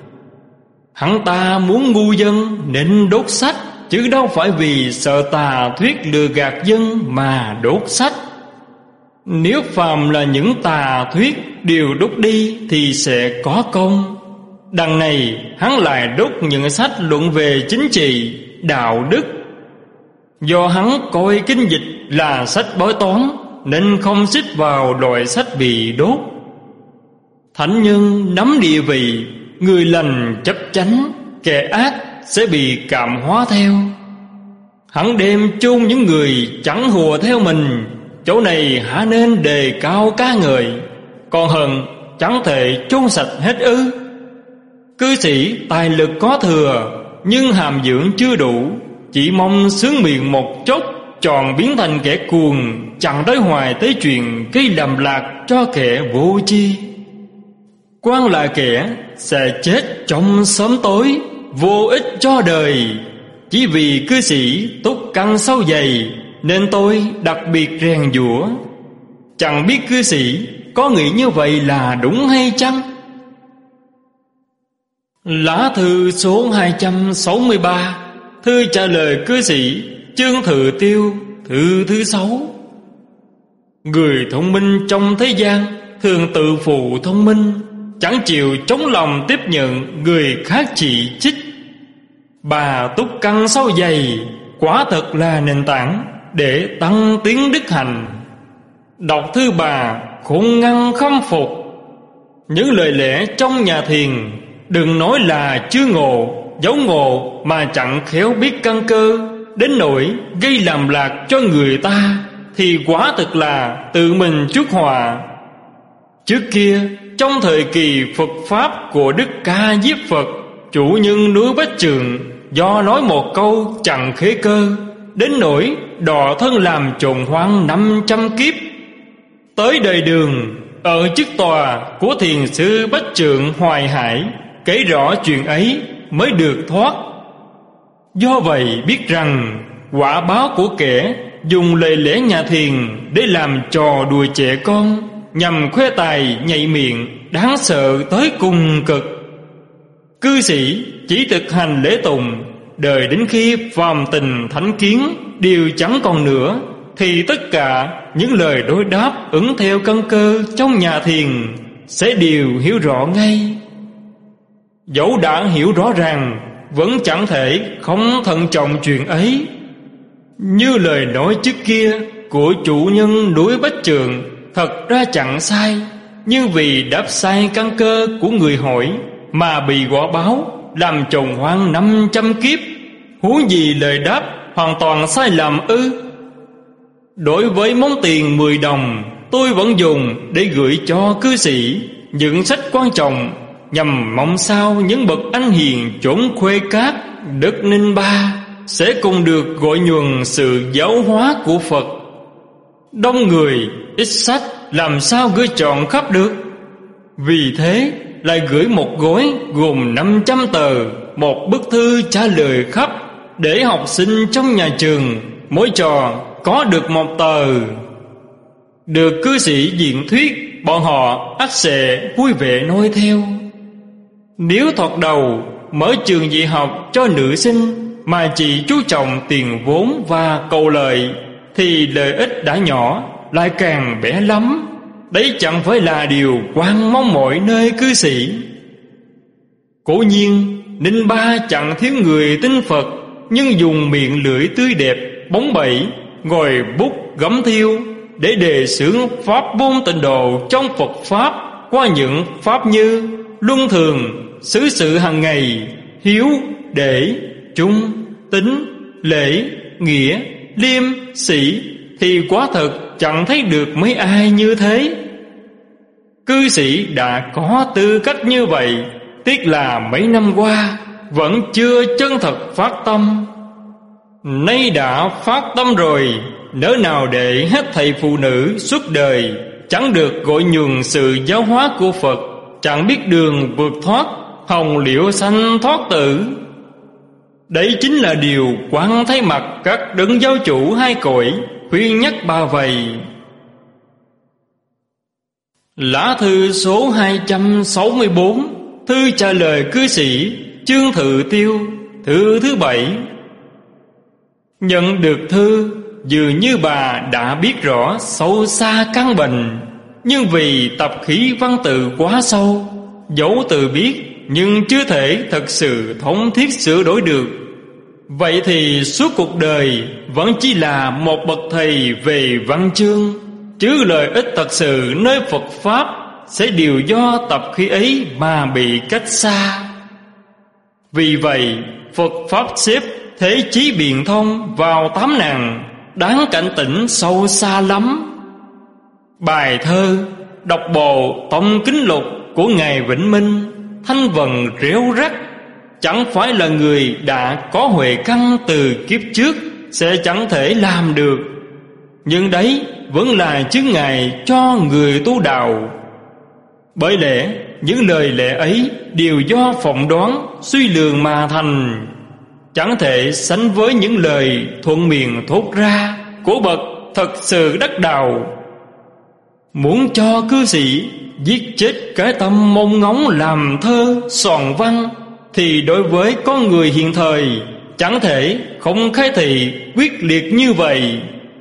Hắn ta muốn ngu dân nên đốt sách, chứ đâu phải vì sợ tà thuyết lừa gạt dân mà đốt sách. Nếu phàm là những tà thuyết đều đốt đi thì sẽ có công. Đằng này hắn lại đốt những sách luận về chính trị, đạo đức. Do hắn coi kinh dịch là sách bói toán nên không xếp vào loại sách bị đốt. Thánh nhân nắm địa vị, người lành chấp chánh, kẻ ác sẽ bị cảm hóa theo. Hắn đem chôn những người chẳng hùa theo mình, chỗ này hả nên đề cao ca ngợi, còn hận chẳng thể chôn sạch hết ư? Cư sĩ tài lực có thừa, nhưng hàm dưỡng chưa đủ, chỉ mong sướng miệng một chốc, tròn biến thành kẻ cuồng, chẳng đối hoài tới chuyện gây lầm lạc cho kẻ vô tri. Quan là kẻ sẽ chết trong sớm tối, vô ích cho đời. Chỉ vì cư sĩ túc căn sâu dày nên tôi đặc biệt rèn giũa. Chẳng biết cư sĩ có nghĩ như vậy là đúng hay chăng? Lá thư số 263, thư trả lời cư sĩ Chương Thừa Tiêu, thư thứ 6. Người thông minh trong thế gian thường tự phụ thông minh, chẳng chịu chống lòng tiếp nhận người khác chỉ trích. Bà túc căn sâu dày quả thật là nền tảng để tăng tiến đức hạnh. Đọc thư bà khôn ngăn khâm phục. Những lời lẽ trong nhà thiền đừng nói là chưa ngộ, giấu ngộ mà chẳng khéo biết căn cơ, đến nỗi gây làm lạc cho người ta, thì quả thực là tự mình chuốc họa. Trước kia trong thời kỳ Phật Pháp của Đức Ca Diếp Phật, chủ nhân núi Bách Trường do nói một câu chẳng khế cơ, đến nỗi đọa thân làm trồn hoang 500 kiếp. Tới đời Đường, ở chức tòa của thiền sư Bách Trượng Hoài Hải kể rõ chuyện ấy mới được thoát. Do vậy biết rằng quả báo của kẻ dùng lời lẽ nhà thiền để làm trò đùa trẻ con, nhằm khoe tài nhạy miệng, đáng sợ tới cùng cực. Cư sĩ chỉ thực hành lễ tùng, đợi đến khi phàm tình thánh kiến đều chẳng còn nữa, thì tất cả những lời đối đáp ứng theo căn cơ trong nhà thiền sẽ đều hiểu rõ ngay. Dẫu đã hiểu rõ ràng, vẫn chẳng thể không thận trọng chuyện ấy. Như lời nói trước kia của chủ nhân núi Bách Trượng thật ra chẳng sai, nhưng vì đáp sai căn cơ của người hỏi mà bị quả báo làm chồng hoang 500 kiếp, huống gì lời đáp hoàn toàn sai lầm ư? Đối với món tiền 10 đồng, tôi vẫn dùng để gửi cho cư sĩ những sách quan trọng, nhằm mong sao những bậc anh hiền chốn Khuê Cát, đất Ninh Ba sẽ cùng được gọi nhuần sự giáo hóa của Phật. Đông người ít sách, làm sao gửi trọn khắp được? Vì thế lại gửi một gói gồm 500 tờ, một bức thư trả lời khắp, để học sinh trong nhà trường mỗi trò có được một tờ. Được cư sĩ diện thuyết, bọn họ ắt sẽ vui vẻ nói theo. Nếu thoạt đầu mở trường dạy học cho nữ sinh mà chỉ chú trọng tiền vốn và cầu lợi, thì lợi ích đã nhỏ lại càng bé lắm. Đấy chẳng phải là điều quan mong mỏi nơi cư sĩ. Cố nhiên Ninh Ba chẳng thiếu người tin Phật, nhưng dùng miệng lưỡi tươi đẹp bóng bẩy, ngòi bút gấm thiêu để đề xướng pháp môn tịnh độ trong Phật pháp qua những pháp như luân thường, xứ sự hàng ngày, hiếu, để, trung, tính, lễ, nghĩa, liêm, sĩ, thì quả thật chẳng thấy được mấy ai như thế. Cư sĩ đã có tư cách như vậy, tiếc là mấy năm qua vẫn chưa chân thật phát tâm. Nay đã phát tâm rồi, nỡ nào để hết thầy phụ nữ suốt đời chẳng được gọi nhường sự giáo hóa của Phật, chẳng biết đường vượt thoát, hồng liễu sanh thoát tử. Đấy chính là điều quan thấy mặt các đấng giáo chủ hai cõi khuyên nhắc bà vậy. Lá thư số 264, thư trả lời cư sĩ Chương Thự Tiêu, thư thứ 7. Nhận được thư, dường như bà đã biết rõ sâu xa căn bệnh, nhưng vì tập khí văn tự quá sâu, dẫu tự biết nhưng chưa thể thật sự thống thiết sửa đổi được. Vậy thì suốt cuộc đời vẫn chỉ là một bậc thầy về văn chương, chứ lợi ích thật sự nơi Phật Pháp sẽ đều do tập khí ấy mà bị cách xa. Vì vậy Phật Pháp xếp thế chí biện thông vào 8 nàng, đáng cảnh tỉnh sâu xa lắm. Bài thơ đọc bộ Tông Kính Lục của Ngài Vĩnh Minh thanh vần réo rắt, chẳng phải là người đã có huệ căn từ kiếp trước sẽ chẳng thể làm được, nhưng đấy vẫn là chướng ngại cho người tu đạo. Bởi lẽ những lời lẽ ấy đều do phỏng đoán suy lường mà thành, chẳng thể sánh với những lời thuận miệng thốt ra của bậc thật sự đắc đạo. Muốn cho cư sĩ giết chết cái tâm mong ngóng làm thơ soạn văn, thì đối với con người hiện thời chẳng thể không khai thị quyết liệt như vậy.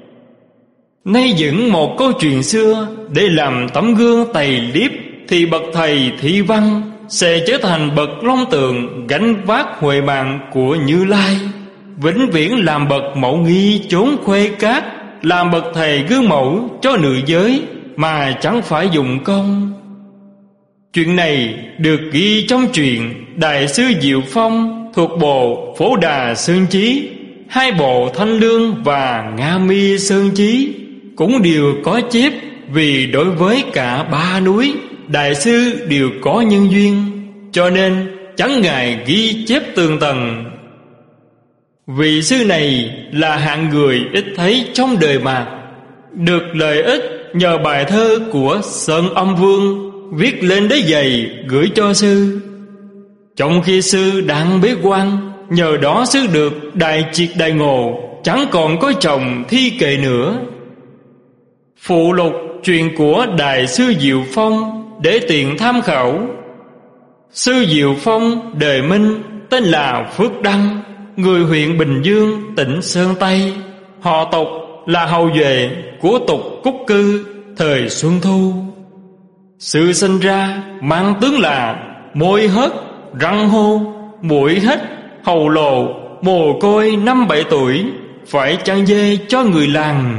Nay dựng một câu chuyện xưa để làm tấm gương tày liếp, thì bậc thầy thị văn sẽ trở thành bậc long tượng gánh vác huệ mạng của Như Lai, vĩnh viễn làm bậc mẫu nghi chốn Khuê Cát, làm bậc thầy gương mẫu cho nữ giới mà chẳng phải dụng công. Chuyện này được ghi trong truyện Đại sư Diệu Phong thuộc bộ Phổ Đà Sơn Chí, hai bộ Thanh Lương và Nga Mi Sơn Chí cũng đều có chép. Vì đối với cả ba núi, đại sư đều có nhân duyên, cho nên chẳng ngại ghi chép tường tầng. Vị sư này là hạng người ít thấy trong đời mạt, được lợi ích nhờ bài thơ của Sơn Âm Vương viết lên đế giày gửi cho sư. Trong khi sư đang bế quan, nhờ đó sư được đại triệt đại ngộ, chẳng còn có chồng thi kệ nữa. Phụ lục truyền của Đại sư Diệu Phong để tiện tham khảo. Sư Diệu Phong đời Minh, tên là Phước Đăng, người huyện Bình Dương, tỉnh Sơn Tây. Họ tộc là hậu duệ của tộc Cúc Cư thời Xuân Thu. Sư sinh ra mang tướng là môi hớt, răng hô, mũi hít, hầu lộ, mồ côi 5-7 tuổi, phải chăn dê cho người làng.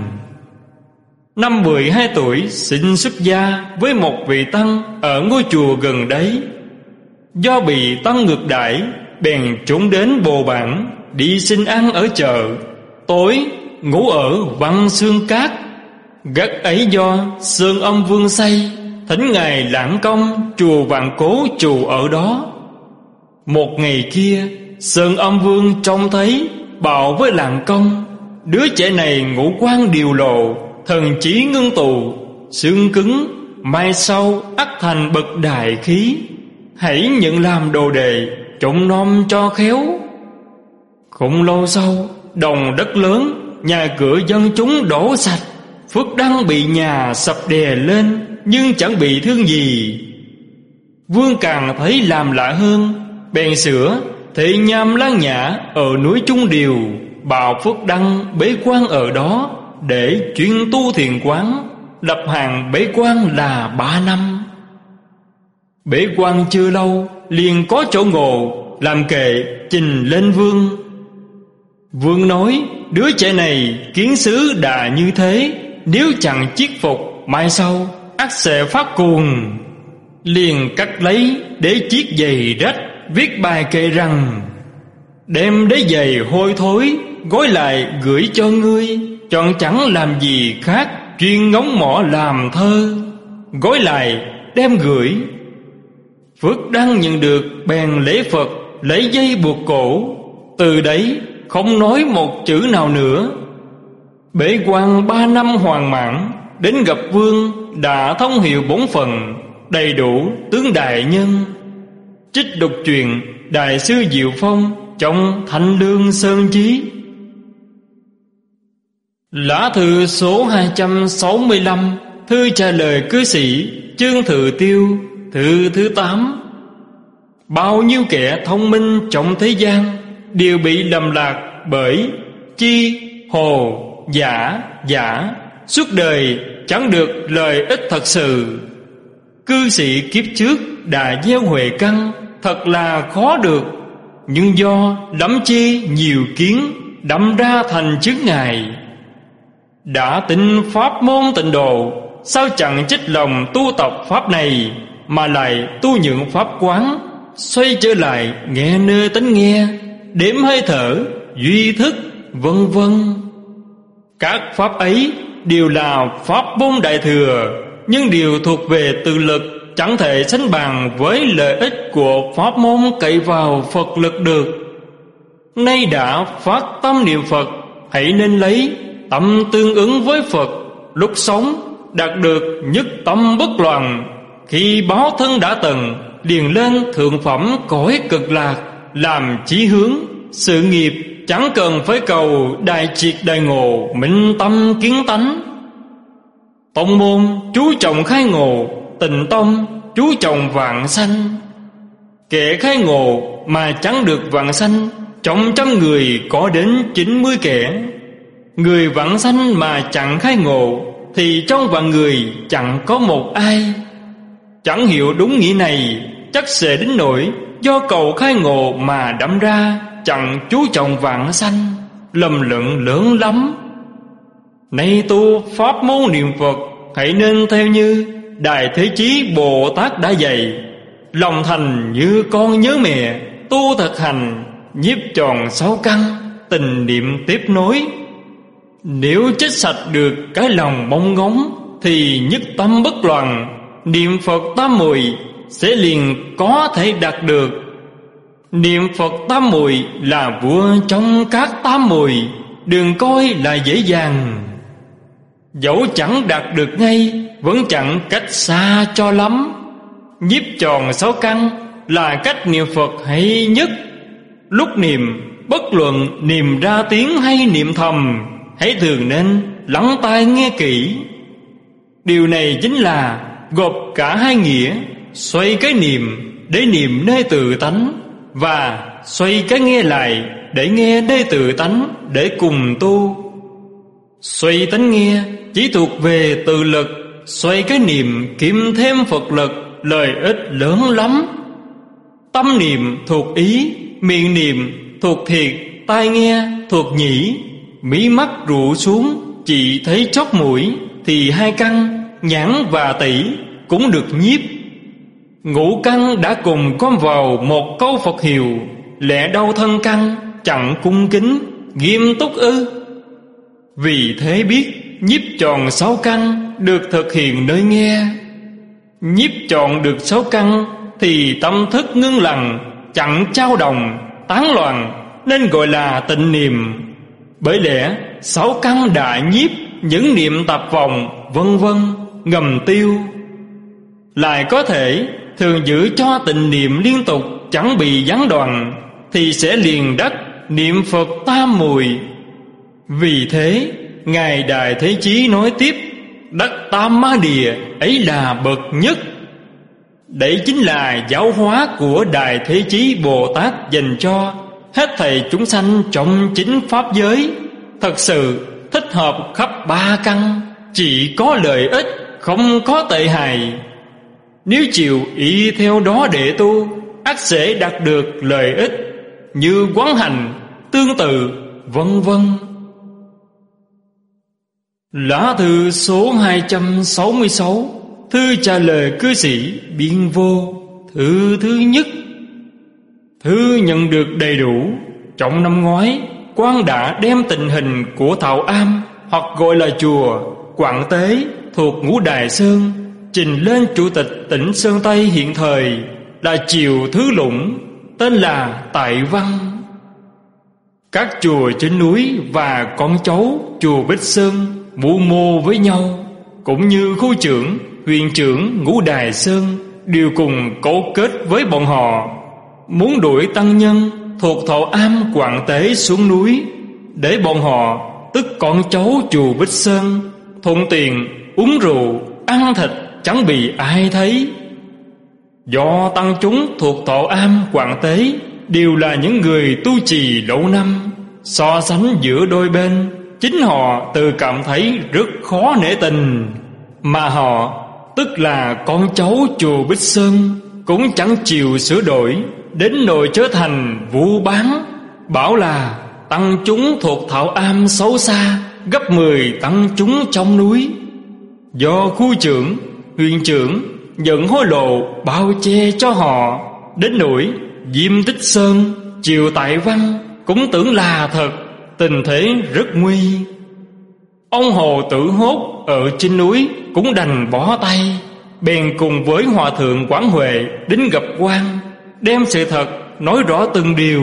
Năm 12 tuổi xin xuất gia với một vị tăng ở ngôi chùa gần đấy. Do bị tăng ngược đãi, bèn trốn đến Bồ Bản, đi xin ăn ở chợ, tối ngủ ở Văn Xương Cát. Gác ấy do Sơn Âm Vương xây, thỉnh ngài lãng công chùa Vạn Cố trụ ở đó. Một ngày kia, Sơn Âm Vương trông thấy, bảo với lãng công: đứa trẻ này ngũ quan điều lộ, thần trí ngưng tụ, xương cứng, mai sau ắt thành bậc đại khí. Hãy nhận làm đồ đệ, trông nom cho khéo. Không lâu sau, đồng đất lớn, nhà cửa dân chúng đổ sạch. Phước Đăng bị nhà sập đè lên, nhưng chẳng bị thương gì. Vương càng thấy làm lạ hơn, bèn sửa Thị Nham Lan Nhã ở núi Trung Điều, bảo Phước Đăng bế quan ở đó để chuyên tu thiền quán, lập hàng bế quan là 3 năm. Bế quan chưa lâu, liền có chỗ ngộ, làm kệ trình lên vương. Vương nói: đứa trẻ này kiến xứ đã như thế, nếu chẳng chiết phục, mai sau ắt sẽ phát cuồng. Liền cắt lấy để chiết giày rách, viết bài kệ rằng: đem đế giày hôi thối gói lại gửi cho ngươi, chọn chẳng làm gì khác, chuyên ngóng mỏ làm thơ. Gói lại đem gửi. Phước Đăng nhận được bèn lễ Phật, lấy dây buộc cổ. Từ đấy không nói một chữ nào nữa. Bế quan 3 năm hoàn mãn, đến gặp vương đã thông hiệu 4 phần, đầy đủ tướng đại nhân. Trích đục truyện Đại sư Diệu Phong trong Thanh Lương Sơn Chí. Lá thư số 265, thư trả lời cư sĩ Chương Thự Tiêu, thư thứ 8. Bao nhiêu kẻ thông minh trong thế gian đều bị lầm lạc bởi chi, hồ, giả, suốt đời chẳng được lợi ích thật sự. Cư sĩ kiếp trước đã gieo huệ căn, thật là khó được, nhưng do lắm chi nhiều kiến đâm ra thành chướng ngại. Đã tin pháp môn tịnh độ, sao chẳng trích lòng tu tập pháp này, mà lại tu những pháp quán, xoay trở lại nghe nơi tánh nghe, đếm hơi thở, duy thức, vân vân. Các pháp ấy đều là pháp môn đại thừa, nhưng đều thuộc về tự lực, chẳng thể sánh bằng với lợi ích của pháp môn cậy vào Phật lực được. Nay đã phát tâm niệm Phật, hãy nên lấy tâm tương ứng với Phật, lúc sống đạt được nhất tâm bất loạn. Khi báo thân đã tận, liền lên thượng phẩm cõi cực lạc, làm chí hướng sự nghiệp, chẳng cần phải cầu đại triệt đại ngộ, minh tâm kiến tánh. Tông môn chú trọng khai ngộ, Tịnh tông chú trọng vạn sanh. Kẻ khai ngộ mà chẳng được vạn sanh, trong 100 người có đến 90 kẻ. Người vạn sanh mà chẳng khai ngộ, thì trong vạn người chẳng có một ai. Chẳng hiểu đúng nghĩa này, chắc sẽ đến nỗi do cầu khai ngộ mà đâm ra chẳng chú trọng vạn sanh, lầm lẫn lớn lắm. Nay tu pháp môn niệm Phật, hãy nên theo như Đại Thế Chí Bồ Tát đã dạy. Lòng thành như con nhớ mẹ, tu thực hành nhiếp tròn 6 căn, tình niệm tiếp nối. Nếu chết sạch được cái lòng mong ngóng, thì nhất tâm bất loạn, niệm Phật 8 mùi sẽ liền có thể đạt được. Niệm Phật 8 mùi là vua trong các 8 mùi, đừng coi là dễ dàng. Dẫu chẳng đạt được ngay, vẫn chẳng cách xa cho lắm. Nhiếp tròn 6 căn là cách niệm Phật hay nhất. Lúc niệm, bất luận niệm ra tiếng hay niệm thầm, hãy thường nên lắng tai nghe kỹ. Điều này chính là gộp cả hai nghĩa: xoay cái niệm để niệm nơi tự tánh, và xoay cái nghe lại để nghe nơi tự tánh, để cùng tu. Xoay tánh nghe chỉ thuộc về tự lực, xoay cái niệm kiếm thêm Phật lực, lợi ích lớn lắm. Tâm niệm thuộc ý, miệng niệm thuộc thiệt, tai nghe thuộc nhĩ. Mí mắt rụ xuống chỉ thấy chóp mũi, thì 2 căn nhãn và tỷ cũng được nhiếp. Ngũ căn đã cùng gom vào một câu Phật hiệu, lẽ đâu thân căn chẳng cung kính nghiêm túc ư? Vì thế biết nhiếp tròn 6 căn được thực hiện nơi nghe. Nhiếp tròn được 6 căn thì tâm thức ngưng lặng, chẳng chao động, tán loạn, nên gọi là tịnh niệm. Bởi lẽ 6 căn đã nhiếp, những niệm tạp vọng vân vân ngầm tiêu. Lại có thể thường giữ cho tịnh niệm liên tục, chẳng bị gián đoạn, thì sẽ liền đắc niệm Phật tam muội. Vì thế Ngài Đại Thế Chí nói tiếp: đắc tam ma địa ấy là bậc nhất. Đấy chính là giáo hóa của Đại Thế Chí Bồ Tát dành cho hết thảy chúng sanh trong chính pháp giới. Thật sự thích hợp khắp 3 căn, chỉ có lợi ích, không có tệ hại. Nếu chịu y theo đó để tu, ắt sẽ đạt được lợi ích như quán hành, tương tự, vân vân. Lá thư số 266, thư trả lời cư sĩ Biên Vô. Thư thứ nhất. Thư nhận được đầy đủ. Trong năm ngoái, quan đã đem tình hình của Thảo Am, hoặc gọi là chùa Quảng Tế thuộc Ngũ Đài Sơn, trình lên Chủ tịch tỉnh Sơn Tây hiện thời là Triều Thứ Lũng, tên là Tại Văn. Các chùa trên núi và con cháu chùa Bích Sơn mưu mô với nhau, cũng như khu trưởng, huyện trưởng Ngũ Đài Sơn đều cùng cấu kết với bọn họ, muốn đuổi tăng nhân thuộc Thọ Am Quảng Tế xuống núi, để bọn họ, tức con cháu chùa Bích Sơn, thuận tiện uống rượu, ăn thịt, chẳng bị ai thấy. Do tăng chúng thuộc Thọ Am Quảng Tế đều là những người tu trì lâu năm, so sánh giữa đôi bên, chính họ tự cảm thấy rất khó nể tình. Mà họ, tức là con cháu chùa Bích Sơn, cũng chẳng chịu sửa đổi, đến nỗi trở thành vu bán, bảo là tăng chúng thuộc Thảo Am xấu xa gấp 10 tăng chúng trong núi. Do khu trưởng, huyện trưởng nhận hối lộ bao che cho họ, đến nỗi Diêm Tích Sơn, Triều Tại Văn cũng tưởng là thật. Tình thế rất nguy. Ông Hồ Tử Hốt ở trên núi cũng đành bó tay, bèn cùng với Hòa thượng Quảng Huệ đến gặp quan, đem sự thật nói rõ từng điều.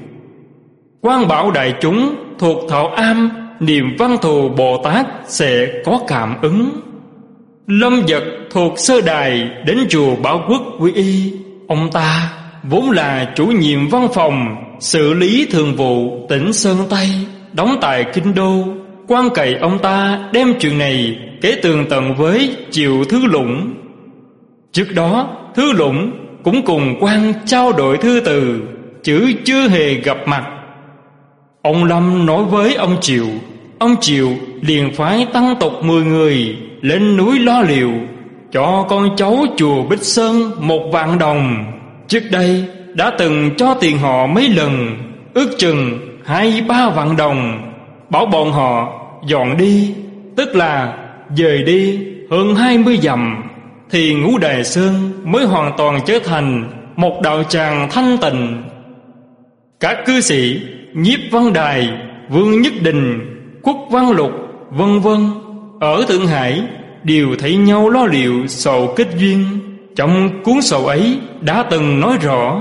Quan bảo đại chúng thuộc Thọ Am niệm Văn Thù Bồ Tát sẽ có cảm ứng. Lâm Vật thuộc Sơ Đài đến chùa Bảo Quốc quy y. Ông ta vốn là chủ nhiệm văn phòng xử lý thường vụ tỉnh Sơn Tây, đóng tại Kinh Đô. Quan cậy ông ta đem chuyện này kể tường tận với Triệu Thứ Lũng. Trước đó Thứ Lũng cũng cùng quan trao đổi thư từ, chứ chưa hề gặp mặt. Ông Lâm nói với ông Triệu liền phái tăng tục 10 người lên núi lo liệu, cho con cháu chùa Bích Sơn 1 vạn đồng. Trước đây đã từng cho tiền họ mấy lần, ước chừng 2-3 vạn đồng, bảo bọn họ dọn đi, tức là dời đi hơn 20 dặm, thì Ngũ Đài Sơn mới hoàn toàn trở thành một đạo tràng thanh tịnh. Các cư sĩ Nhiếp Văn Đài, Vương Nhất Đình, Quốc Văn Lục vân vân ở Thượng Hải đều thấy nhau lo liệu sổ kết duyên. Trong cuốn sổ ấy đã từng nói rõ: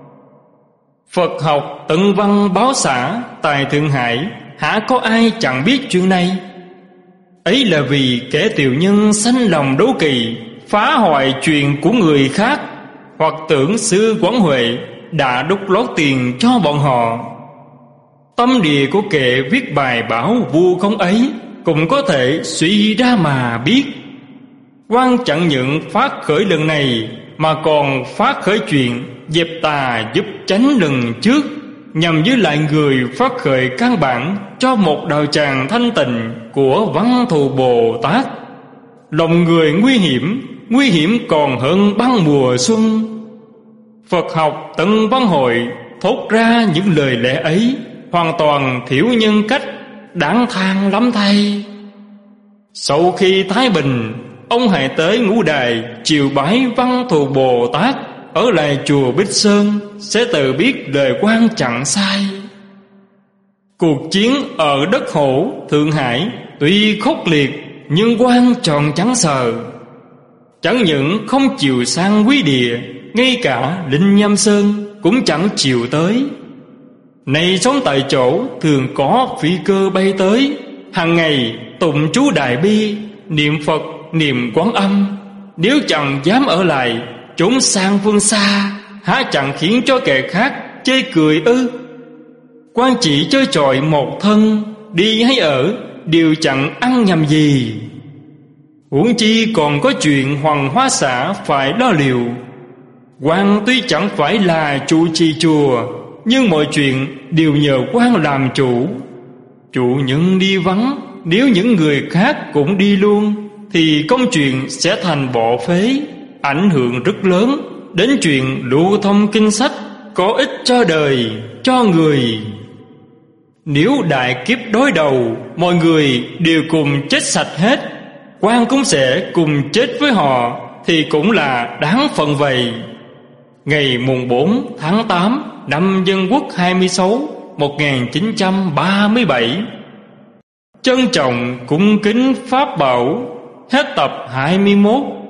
Phật học tận văn báo xã tại Thượng Hải, hả có ai chẳng biết chuyện này? Ấy là vì kẻ tiểu nhân sanh lòng đố kỵ, phá hoại chuyện của người khác, hoặc tưởng sư Quảng Huệ đã đút lót tiền cho bọn họ. Tâm địa của kẻ viết bài báo vu khống ấy cũng có thể suy ra mà biết. Quan chẳng những phát khởi lần này mà còn phát khởi chuyện dẹp tà giúp chánh lần trước, nhằm giữ lại người phát khởi căn bản cho một đạo tràng thanh tịnh của Văn Thù Bồ Tát. Lòng người nguy hiểm còn hơn băng mùa xuân. Phật học Tân Văn Hội thốt ra những lời lẽ ấy hoàn toàn thiếu nhân cách, đáng than lắm thay. Sau khi thái bình, ông hãy tới Ngũ Đài chiều bái Văn Thù Bồ Tát ở lại chùa Bích Sơn, sẽ tự biết lời quan chẳng sai. Cuộc chiến ở đất Hổ, Thượng Hải tuy khốc liệt, nhưng quan tròn chẳng sờ. Chẳng những không chịu sang quý địa, ngay cả Linh Nham Sơn cũng chẳng chịu tới. Này sống tại chỗ thường có phi cơ bay tới, hàng ngày tụng chú Đại Bi, niệm Phật, niệm Quán Âm. Nếu chẳng dám ở lại, trốn sang phương xa, há chẳng khiến cho kẻ khác chê cười ư? Quan chỉ chơi trọi một thân, đi hay ở đều chẳng ăn nhầm gì. Huống chi còn có chuyện Hoàng Hoa Xã phải lo liệu. Quan tuy chẳng phải là chủ trì chùa, nhưng mọi chuyện đều nhờ quan làm chủ. Chủ nhân đi vắng, nếu những người khác cũng đi luôn, thì công chuyện sẽ thành bỏ phế, ảnh hưởng rất lớn đến chuyện lưu thông kinh sách, có ích cho đời, cho người. Nếu đại kiếp đối đầu, mọi người đều cùng chết sạch hết, quan cũng sẽ cùng chết với họ, thì cũng là đáng phận vậy. Ngày mùng 4 tháng 8 năm Dân Quốc 26 1937. Trân trọng cung kính Pháp Bảo. Hết tập 21.